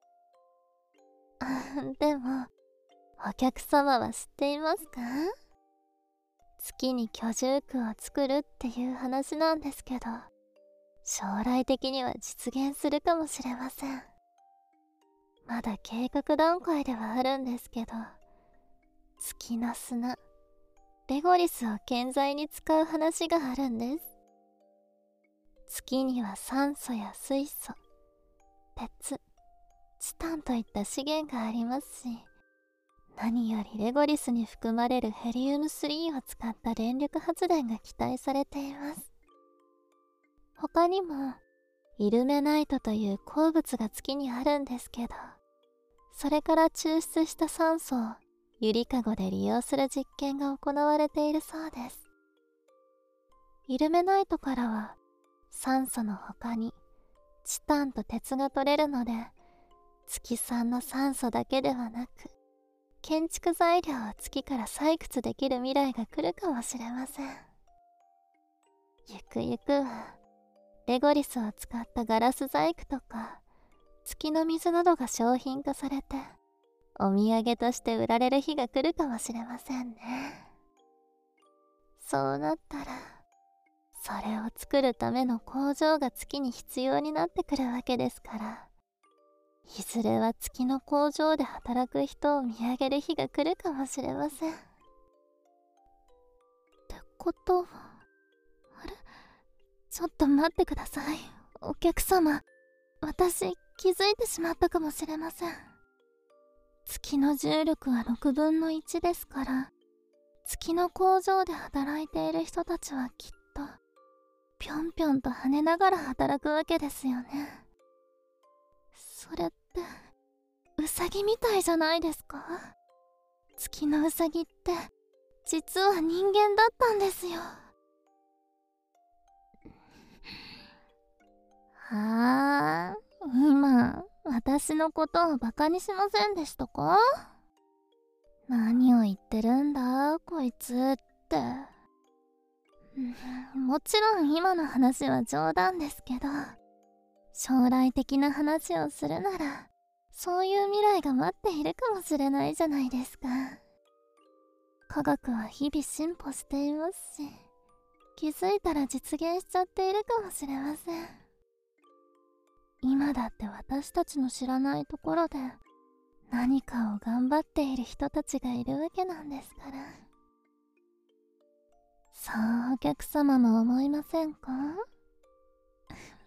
でも、お客様は知っていますか？月に居住区を作るっていう話なんですけど、将来的には実現するかもしれません。まだ計画段階ではあるんですけど、月の砂、レゴリスを建材に使う話があるんです。月には酸素や水素、鉄、チタンといった資源がありますし、何よりレゴリスに含まれるヘリウムスリーを使った電力発電が期待されています。他にも、イルメナイトという鉱物が月にあるんですけど、それから抽出した酸素をゆりかごで利用する実験が行われているそうです。イルメナイトからは酸素の他にチタンと鉄が取れるので、月産の酸素だけではなく、建築材料を月から採掘できる未来が来るかもしれません。ゆくゆくは、レゴリスを使ったガラス細工とか、月の水などが商品化されて、お土産として売られる日が来るかもしれませんね。そうなったら、それを作るための工場が月に必要になってくるわけですから、いずれは月の工場で働く人を見上げる日が来るかもしれません。ってことは、あれ？ちょっと待ってください。お客様、私気づいてしまったかもしれません。月の重力はろくぶんのいちですから、月の工場で働いている人たちはきっと、ぴょんぴょんと跳ねながら働くわけですよね。それって、ウサギみたいじゃないですか？月のウサギって、実は人間だったんですよ。はあ、今、私のことをバカにしませんでしたか？何を言ってるんだ、こいつって。もちろん今の話は冗談ですけど、将来的な話をするなら、そういう未来が待っているかもしれないじゃないですか。科学は日々進歩していますし、気づいたら実現しちゃっているかもしれません。今だって私たちの知らないところで何かを頑張っている人たちがいるわけなんですから。そうお客様も思いませんか？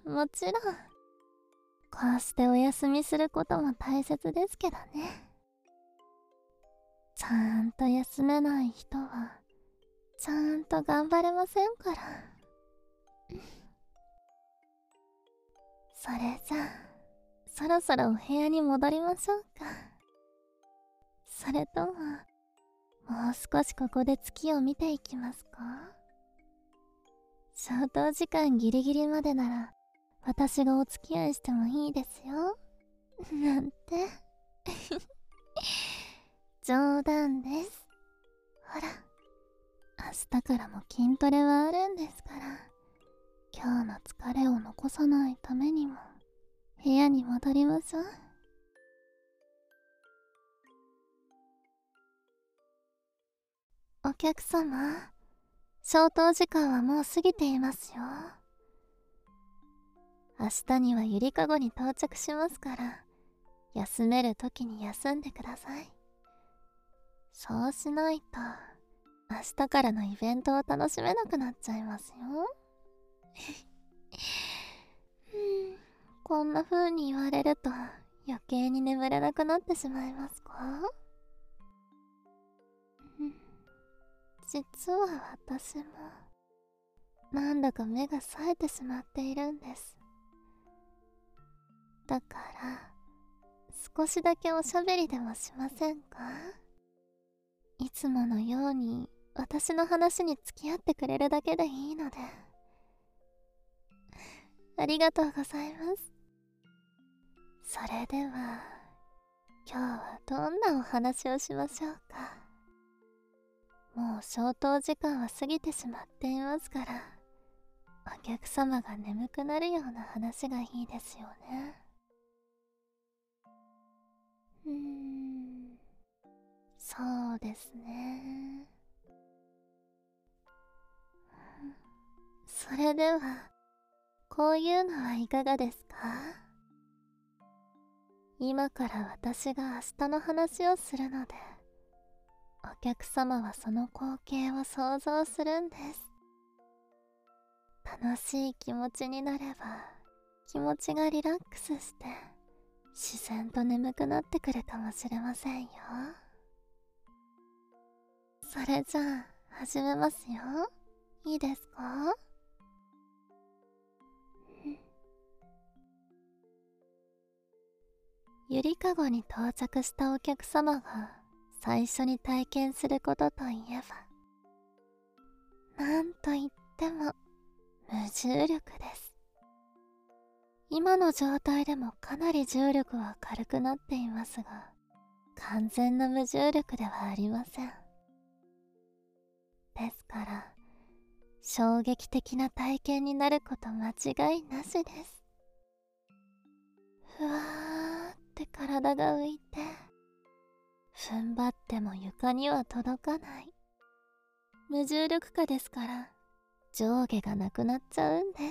もちろん。こうしてお休みすることも大切ですけどね。ちゃんと休めない人は、ちゃんと頑張れませんから。それじゃあ、そろそろお部屋に戻りましょうか。それとも、もう少しここで月を見ていきますか？消灯時間ギリギリまでなら、私がお付き合いしてもいいですよ。なんて。冗談です。ほら、明日からも筋トレはあるんですから、今日の疲れを残さないためにも、部屋に戻りましょう。お客様、消灯時間はもう過ぎていますよ。明日にはゆりかごに到着しますから、休めるときに休んでください。そうしないと、明日からのイベントを楽しめなくなっちゃいますよ。うん、こんな風に言われると余計に眠れなくなってしまいますか？うん、実は私も、なんだか目が冴えてしまっているんです。だから、少しだけおしゃべりでもしませんか？いつものように私の話に付き合ってくれるだけでいいので。ありがとうございます。それでは、今日はどんなお話をしましょうか。もう消灯時間は過ぎてしまっていますから、お客様が眠くなるような話がいいですよね。うーん、そうですね。それでは、こういうのはいかがですか？今から私が明日の話をするので、お客様はその光景を想像するんです。楽しい気持ちになれば、気持ちがリラックスして、自然と眠くなってくるかもしれませんよ。それじゃあ、始めますよ。いいですか？ゆりかごに到着したお客様が最初に体験することといえば、なんといっても無重力です。今の状態でもかなり重力は軽くなっていますが、完全な無重力ではありません。ですから、衝撃的な体験になること間違いなしです。ふわーって体が浮いて、踏ん張っても床には届かない。無重力下ですから、上下がなくなっちゃうんです。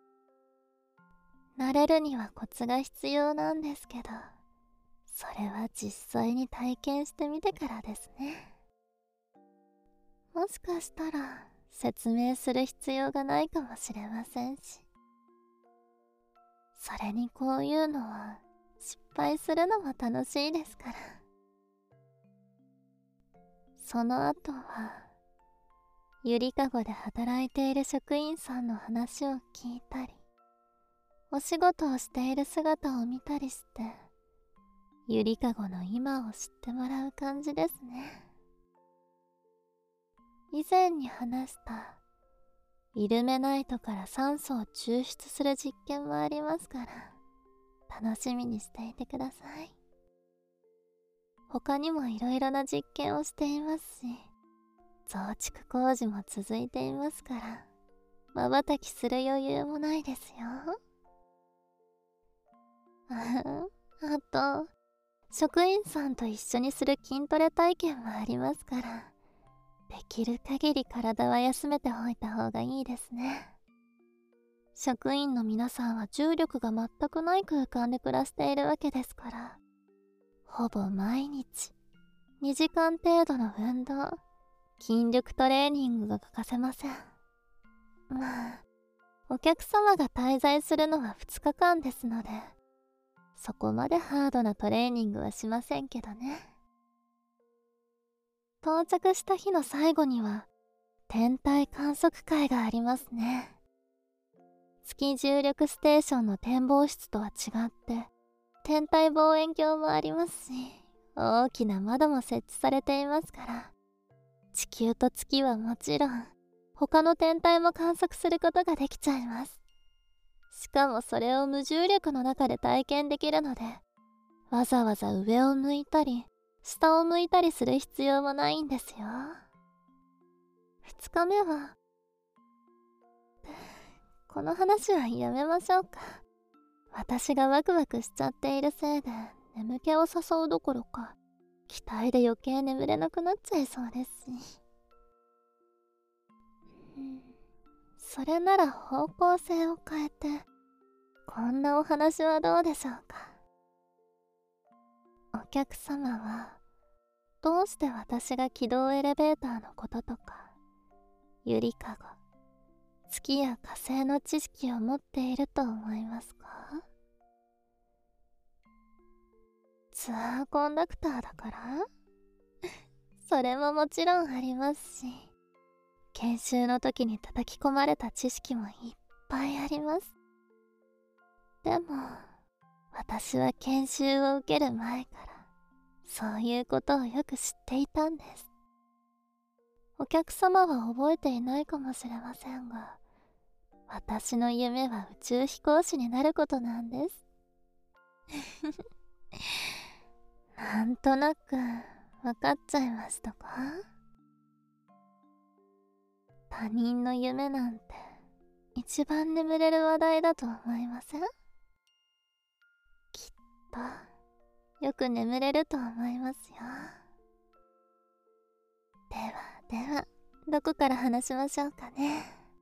慣れるにはコツが必要なんですけど、それは実際に体験してみてからですね。もしかしたら説明する必要がないかもしれませんし、それにこういうのは失敗するのも楽しいですから。その後はゆりかごで働いている職員さんの話を聞いたり、お仕事をしている姿を見たりして、ゆりかごの今を知ってもらう感じですね。以前に話したイルメナイトから酸素を抽出する実験もありますから、楽しみにしていてください。他にもいろいろな実験をしていますし、増築工事も続いていますから、瞬きする余裕もないですよ。あと、職員さんと一緒にする筋トレ体験もありますから、できる限り体は休めておいた方がいいですね。職員の皆さんは重力が全くない空間で暮らしているわけですから、ほぼ毎日にじかん程度の運動、筋力トレーニングが欠かせません。まあ、 お客様が滞在するのはふつかかんですので、そこまでハードなトレーニングはしませんけどね。到着した日の最後には、天体観測会がありますね。月重力ステーションの展望室とは違って、天体望遠鏡もありますし、大きな窓も設置されていますから、地球と月はもちろん、他の天体も観測することができちゃいます。しかもそれを無重力の中で体験できるので、わざわざ上を向いたり、下を向いたりする必要もないんですよ。二日目は、この話はやめましょうか。私がワクワクしちゃっているせいで、眠気を誘うどころか、期待で余計眠れなくなっちゃいそうですし。うん、それなら方向性を変えて、こんなお話はどうでしょうか。お客様は、どうして私が軌道エレベーターのこととか、ゆりかご、月や火星の知識を持っていると思いますか？ツアーコンダクターだからそれももちろんありますし、研修の時に叩き込まれた知識もいっぱいあります。でも、私は研修を受ける前から、そういうことをよく知っていたんです。お客様は覚えていないかもしれませんが、私の夢は宇宙飛行士になることなんです。なんとなく分かっちゃいましたか？他人の夢なんて一番眠れる話題だと思いません？きっとよく眠れると思いますよ。ではでは、どこから話しましょうかね。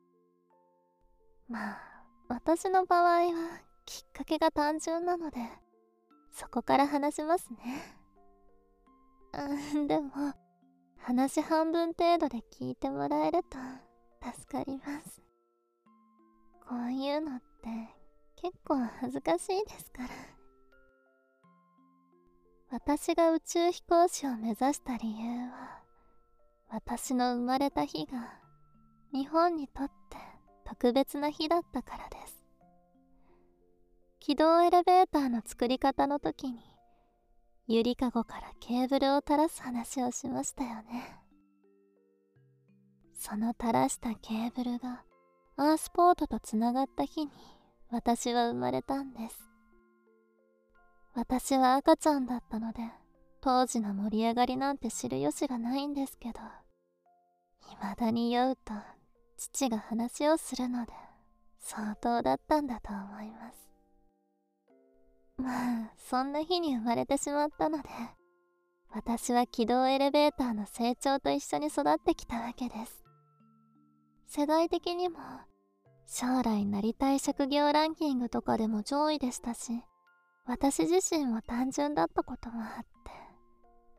まあ、私の場合はきっかけが単純なので、そこから話しますね。うん、でも、話半分程度で聞いてもらえると助かります。こういうのって結構恥ずかしいですから。私が宇宙飛行士を目指した理由は、私の生まれた日が日本にとって特別な日だったからです。軌道エレベーターの作り方の時に、ゆりかごからケーブルを垂らす話をしましたよね。その垂らしたケーブルがアースポートとつながった日に私は生まれたんです。私は赤ちゃんだったので、当時の盛り上がりなんて知る由がないんですけど、未だに酔うと父が話をするので相当だったんだと思います。まあ、そんな日に生まれてしまったので、私は軌道エレベーターの成長と一緒に育ってきたわけです。世代的にも、将来なりたい職業ランキングとかでも上位でしたし、私自身も単純だったこともあって、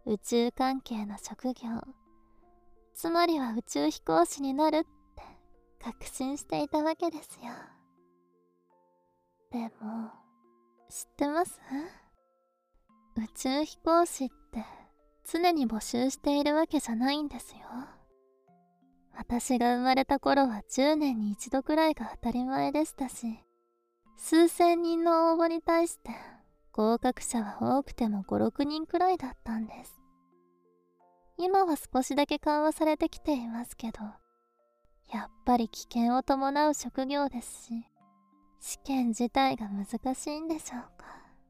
宇宙関係の職業、つまりは宇宙飛行士になるって確信していたわけですよ。でも、知ってます？宇宙飛行士って常に募集しているわけじゃないんですよ。私が生まれた頃はじゅうねんに一度くらいが当たり前でしたし、数千人の応募に対して合格者は多くてもご、ろくにんくらいだったんです。今は少しだけ緩和されてきていますけど、やっぱり危険を伴う職業ですし、試験自体が難しいんでしょうか。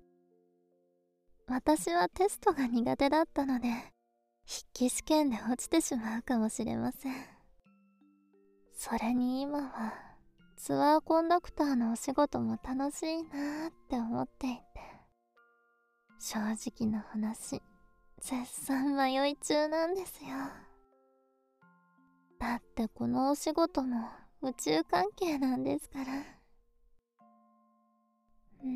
私はテストが苦手だったので、筆記試験で落ちてしまうかもしれません。それに今は、ツアーコンダクターのお仕事も楽しいなーって思っていて、正直な話、絶賛迷い中なんですよ。だってこのお仕事も宇宙関係なんですから。うん、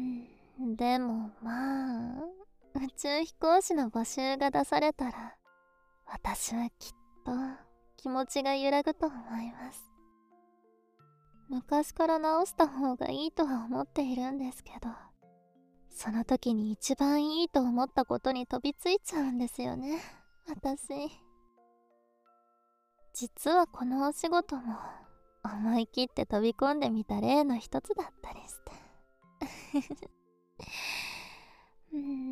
でもまあ、宇宙飛行士の募集が出されたら、私はきっと気持ちが揺らぐと思います。 昔から直した方がいいとは思っているんですけど、その時に一番いいと思ったことに飛びついちゃうんですよね、私。実はこのお仕事も思い切って飛び込んでみた例の一つだったりしてうん、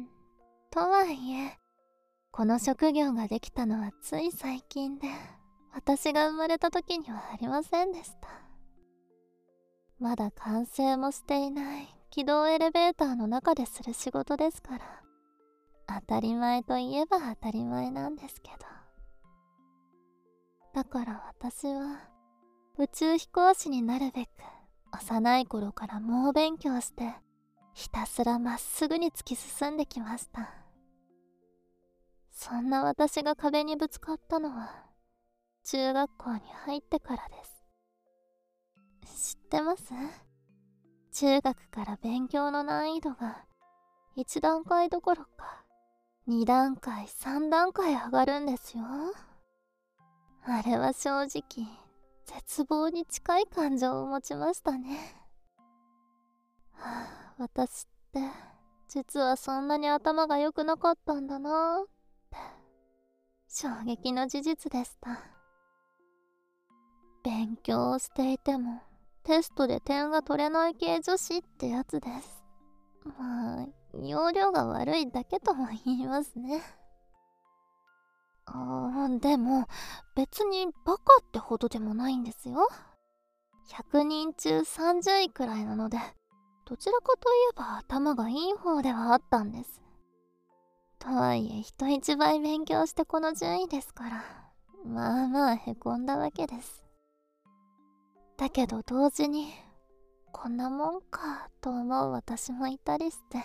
とはいえこの職業ができたのはつい最近で、私が生まれた時にはありませんでした。まだ完成もしていない軌道エレベーターの中でする仕事ですから、当たり前といえば当たり前なんですけど。だから私は宇宙飛行士になるべく幼い頃から猛勉強して、ひたすらまっすぐに突き進んできました。そんな私が壁にぶつかったのは中学校に入ってからです。知ってます？中学から勉強の難易度がいち段階どころかに段階さん段階上がるんですよ。あれは正直絶望に近い感情を持ちましたね。はあ、私って実はそんなに頭が良くなかったんだなって衝撃の事実でした。勉強をしていてもテストで点が取れない系女子ってやつです。まあ容量が悪いだけとも言いますね。あーでも別にバカってほどでもないんですよ。ひゃくにん中さんじゅういくらいなので、どちらかといえば頭がいい方ではあったんです。とはいえ人一倍勉強してこの順位ですから、まあまあへこんだわけです。だけど同時にこんなもんかと思う私もいたりして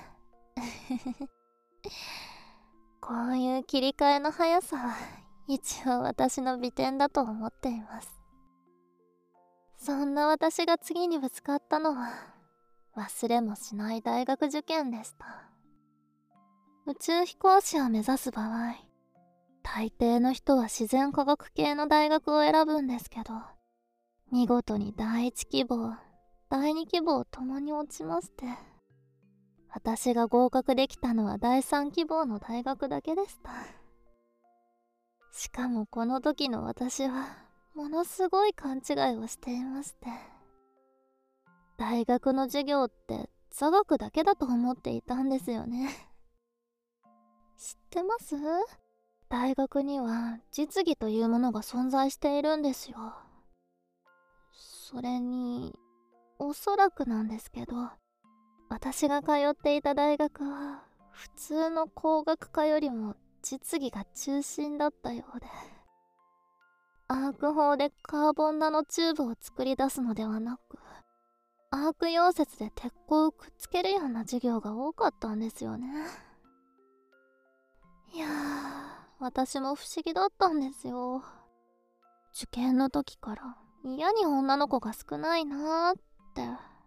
こういう切り替えの速さは一応私の美点だと思っています。そんな私が次にぶつかったのは忘れもしない大学受験でした。宇宙飛行士を目指す場合、大抵の人は自然科学系の大学を選ぶんですけど、見事に第一希望、第二希望ともに落ちまして、私が合格できたのは第三希望の大学だけでした。しかもこの時の私はものすごい勘違いをしていまして、大学の授業って座学だけだと思っていたんですよね。知ってます？大学には実技というものが存在しているんですよ。それにおそらくなんですけど、私が通っていた大学は普通の工学科よりも実技が中心だったようで、アーク砲でカーボンナノチューブを作り出すのではなく、アーク溶接で鉄鋼をくっつけるような授業が多かったんですよね。いやー、私も不思議だったんですよ。受験の時から嫌に女の子が少ないなーって。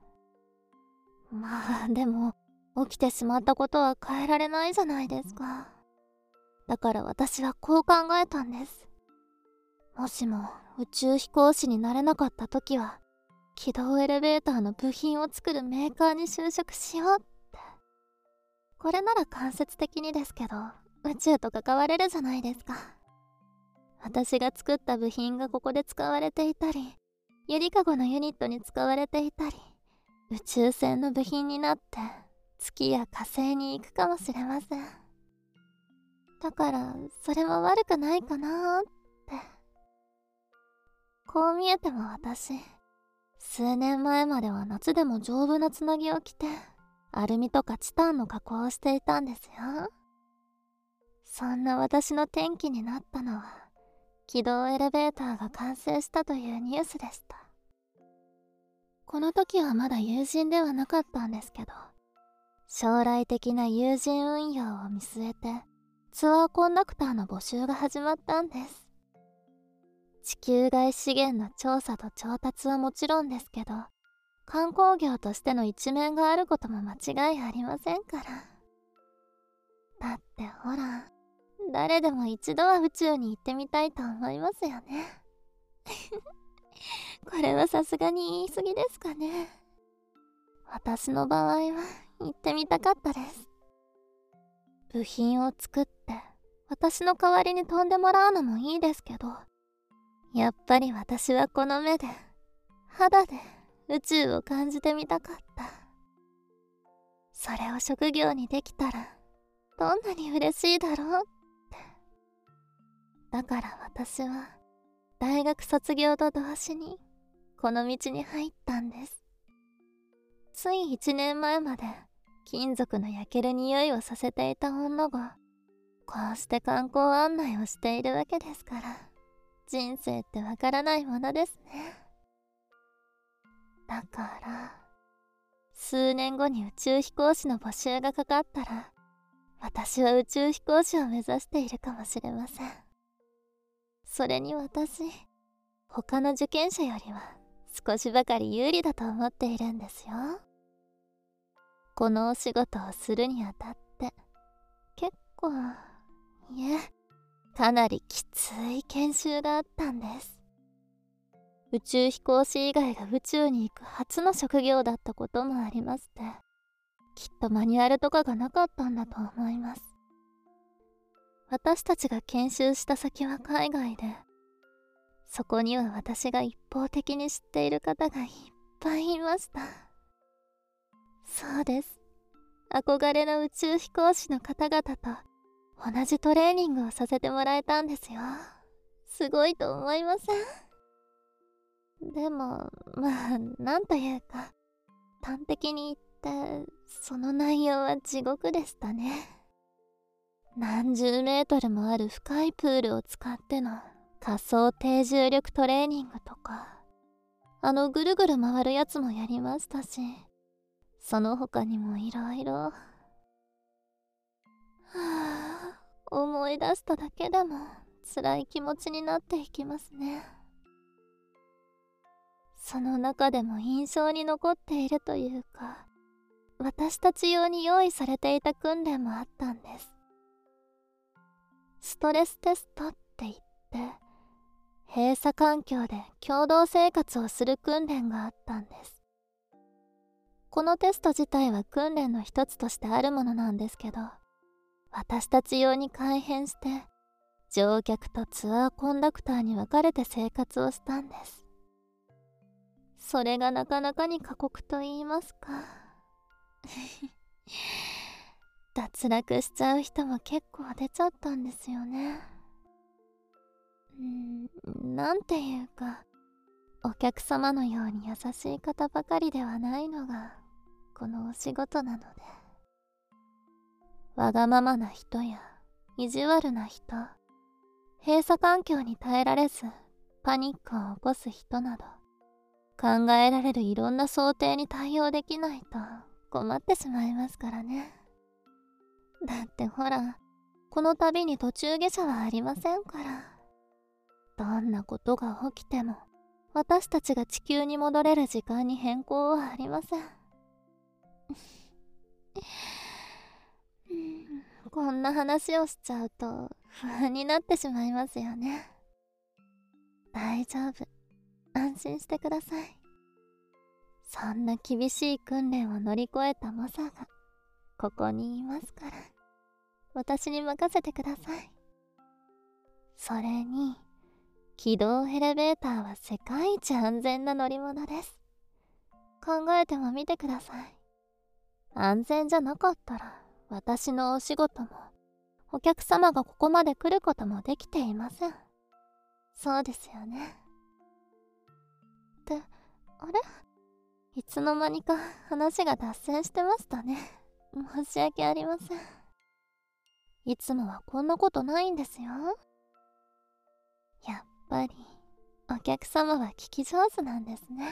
まあでも起きてしまったことは変えられないじゃないですか。だから私はこう考えたんです。もしも宇宙飛行士になれなかった時は軌道エレベーターの部品を作るメーカーに就職しようって。これなら間接的にですけど宇宙と関われるじゃないですか。私が作った部品がここで使われていたり、ゆりかごのユニットに使われていたり、宇宙船の部品になって月や火星に行くかもしれません。だからそれも悪くないかなーって。こう見えても私、数年前までは夏でも丈夫なつなぎを着てアルミとかチタンの加工をしていたんですよ。そんな私の転機になったのは軌道エレベーターが完成したというニュースでした。この時はまだ友人ではなかったんですけど、将来的な有人運用を見据えてツアーコンダクターの募集が始まったんです。地球外資源の調査と調達はもちろんですけど、観光業としての一面があることも間違いありませんから。だってほら、誰でも一度は宇宙に行ってみたいと思いますよね。 これはさすがに言い過ぎですかね。私の場合は行ってみたかったです。部品を作って私の代わりに飛んでもらうのもいいですけど、やっぱり私はこの目で肌で宇宙を感じてみたかった。それを職業にできたらどんなに嬉しいだろうって。だから私は大学卒業と同時にこの道に入ったんです。つい一年前まで金属の焼ける匂いをさせていた女がこうして観光案内をしているわけですから、人生ってわからないものですね。だから数年後に宇宙飛行士の募集がかかったら、私は宇宙飛行士を目指しているかもしれません。それに私、他の受験者よりは少しばかり有利だと思っているんですよ。このお仕事をするにあたって結構、いえ、かなりきつい研修があったんです。宇宙飛行士以外が宇宙に行く初の職業だったこともありまして、きっとマニュアルとかがなかったんだと思います。私たちが研修した先は海外で、そこには私が一方的に知っている方がいっぱいいました。そうです。憧れの宇宙飛行士の方々と同じトレーニングをさせてもらえたんですよ。すごいと思いません？でも、まあ、なんというか、端的に言って、その内容は地獄でしたね。何十メートルもある深いプールを使っての仮想低重力トレーニングとか、あのぐるぐる回るやつもやりましたし、その他にもいろいろ。はあ、思い出しただけでも辛い気持ちになっていきますね。その中でも印象に残っているというか、私たち用に用意されていた訓練もあったんです。ストレステストって言って、閉鎖環境で共同生活をする訓練があったんです。このテスト自体は訓練の一つとしてあるものなんですけど、私たち用に改変して、乗客とツアーコンダクターに分かれて生活をしたんです。それがなかなかに過酷と言いますか。脱落しちゃう人も結構出ちゃったんですよね。うーん、なんていうか、お客様のように優しい方ばかりではないのがこのお仕事なので、わがままな人や意地悪な人、閉鎖環境に耐えられずパニックを起こす人など、考えられるいろんな想定に対応できないと困ってしまいますからね。だってほら、この旅に途中下車はありませんから。どんなことが起きても私たちが地球に戻れる時間に変更はありません。こんな話をしちゃうと不安になってしまいますよね。大丈夫。安心してください。そんな厳しい訓練を乗り越えた猛者がここにいますから、私に任せてください。それに、軌道エレベーターは世界一安全な乗り物です。考えてもみてください。安全じゃなかったら私のお仕事もお客様がここまで来ることもできていません。そうですよね。って、あれ？いつの間にか話が脱線してましたね。申し訳ありません。いつもはこんなことないんですよ。やっぱりお客様は聞き上手なんですね。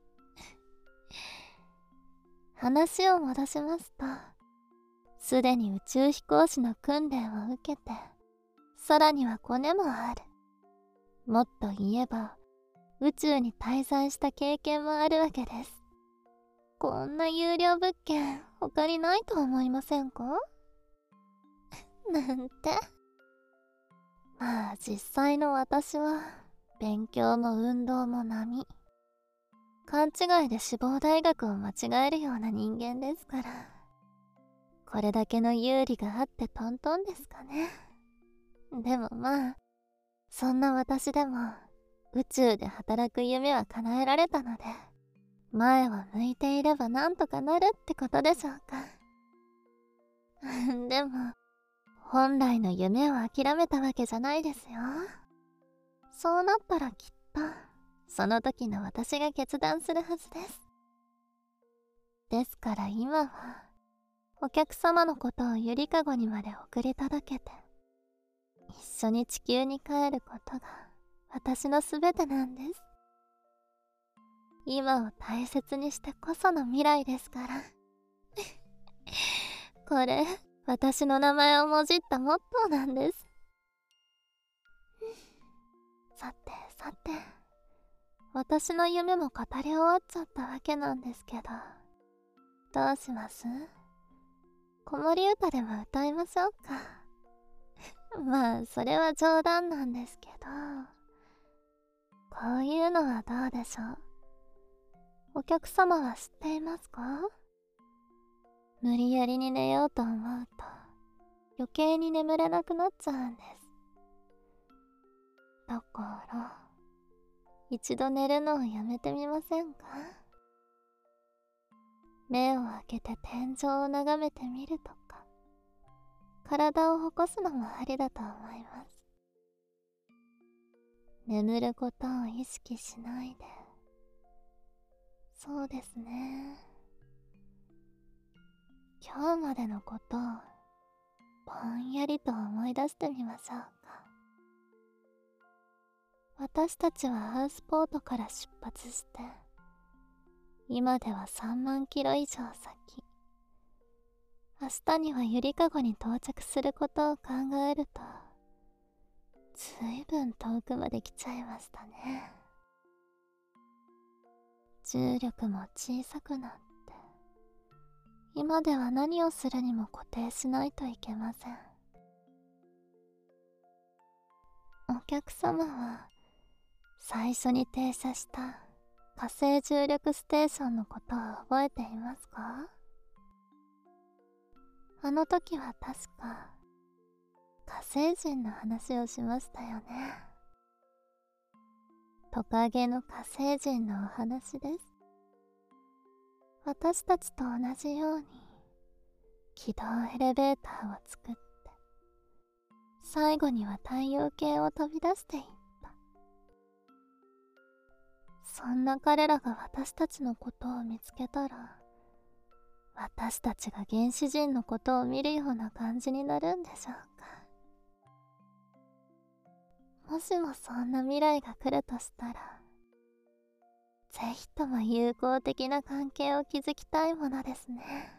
話を戻しますと、すでに宇宙飛行士の訓練を受けて、さらにはコネもある。もっと言えば宇宙に滞在した経験もあるわけです。こんな有料物件他にないと思いませんか？なんて。まあ実際の私は勉強も運動も波。勘違いで志望大学を間違えるような人間ですから。これだけの有利があってトントンですかね。でもまあ、そんな私でも宇宙で働く夢は叶えられたので、前を向いていればなんとかなるってことでしょうか。でも、本来の夢を諦めたわけじゃないですよ。そうなったらきっと、その時の私が決断するはずです。ですから今は、お客様のことをゆりかごにまで送り届けて、一緒に地球に帰ることが私のすべてなんです。今を大切にしてこその未来ですから。これ、私の名前をもじったモットーなんです。さてさて、私の夢も語り終わっちゃったわけなんですけど、どうします？子守歌でも歌いましょうか。まあ、それは冗談なんですけど、こういうのはどうでしょう。お客様は知っていますか？無理やりに寝ようと思うと、余計に眠れなくなっちゃうんです。だから、一度寝るのをやめてみませんか？目を開けて天井を眺めてみるとか、体を起こすのもありだと思います。眠ることを意識しないで。そうですね。今日までのことをぼんやりと思い出してみましょうか。私たちはハウスポートから出発して、今ではさんまんキロ以上先、明日にはゆりかごに到着することを考えると、ずいぶん遠くまで来ちゃいましたね。重力も小さくなって、今では何をするにも固定しないといけません。お客様は、最初に停車した火星重力ステーションのことを覚えていますか？あの時は確か火星人の話をしましたよね。トカゲの火星人のお話です。私たちと同じように軌道エレベーターを作って、最後には太陽系を飛び出していった。そんな彼らが私たちのことを見つけたら、私たちが原始人のことを見るような感じになるんでしょうか。もしもそんな未来が来るとしたら、ぜひとも友好的な関係を築きたいものですね。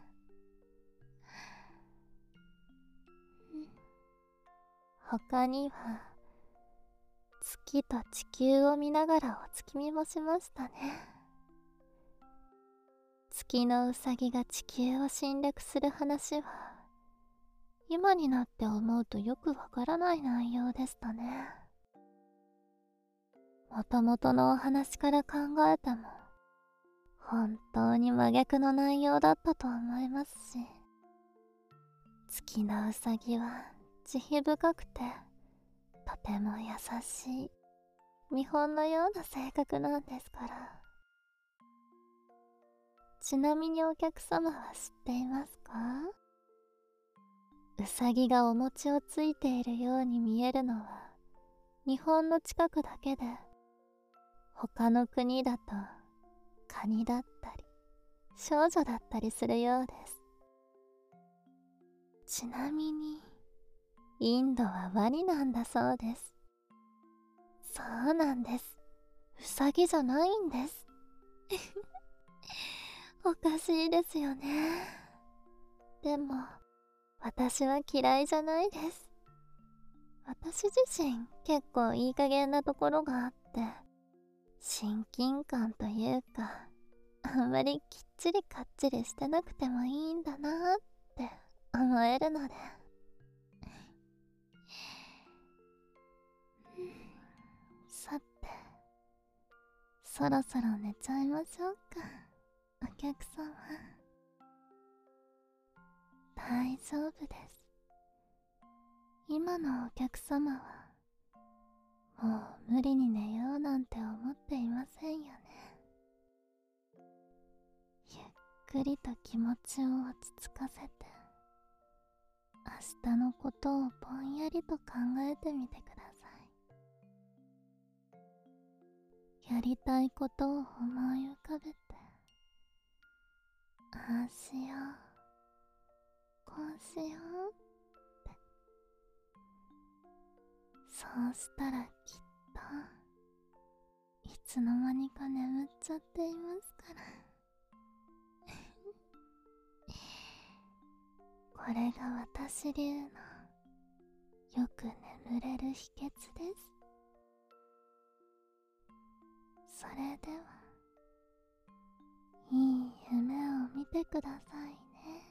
他には、月と地球を見ながらお月見もしましたね。月のうさぎが地球を侵略する話は、今になって思うとよくわからない内容でしたね。もともとのお話から考えても、本当に真逆の内容だったと思いますし、月のうさぎは慈悲深くて、とても優しい見本のような性格なんですから。ちなみにお客様は知っていますか？うさぎがお餅をついているように見えるのは日本の近くだけで、他の国だとカニだったり少女だったりするようです。ちなみにインドはワニなんだそうです。そうなんです。うさぎじゃないんです。おかしいですよね。でも私は嫌いじゃないです。私自身結構いい加減なところがあって、親近感というか、あんまりきっちりかっちりしてなくてもいいんだなーって思えるので。さて、 そろそろ寝ちゃいましょうか、お客様。大丈夫です。今のお客様はもう無理に寝ようなんて思っていませんよね。ゆっくりと気持ちを落ち着かせて、明日のことをぼんやりと考えてみてください。やりたいことを思い浮かべて、ああしよう、こうしようって。そうしたらきっといつの間にか眠っちゃっていますから。これが私流のよく眠れる秘訣です。それではいい夢を見てくださいね。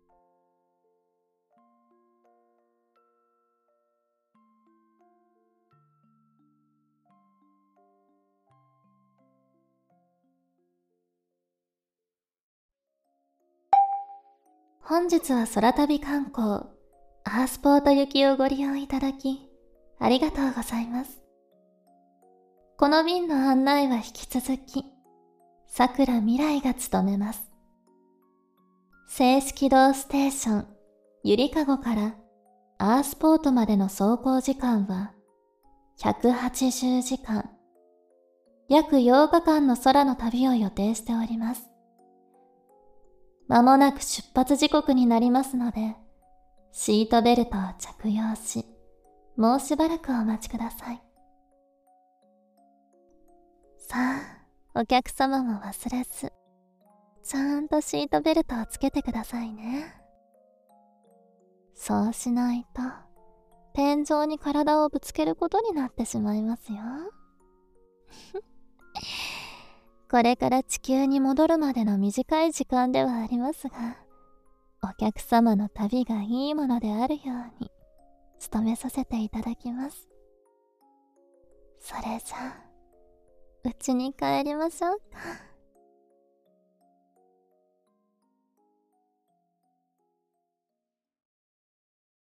本日は空旅観光アースポート行きをご利用いただきありがとうございます。この便の案内は引き続きさくら未来が務めます。静止軌道ステーションゆりかごからアースポートまでの走行時間はひゃくはちじゅうじかん、約ようかかんの空の旅を予定しております。まもなく出発時刻になりますので、シートベルトを着用し、もうしばらくお待ちください。さあ、お客様も忘れず、ちゃんとシートベルトをつけてくださいね。そうしないと、天井に体をぶつけることになってしまいますよ。これから地球に戻るまでの短い時間ではありますが、お客様の旅がいいものであるように努めさせていただきます。それじゃあ、家に帰りましょうか。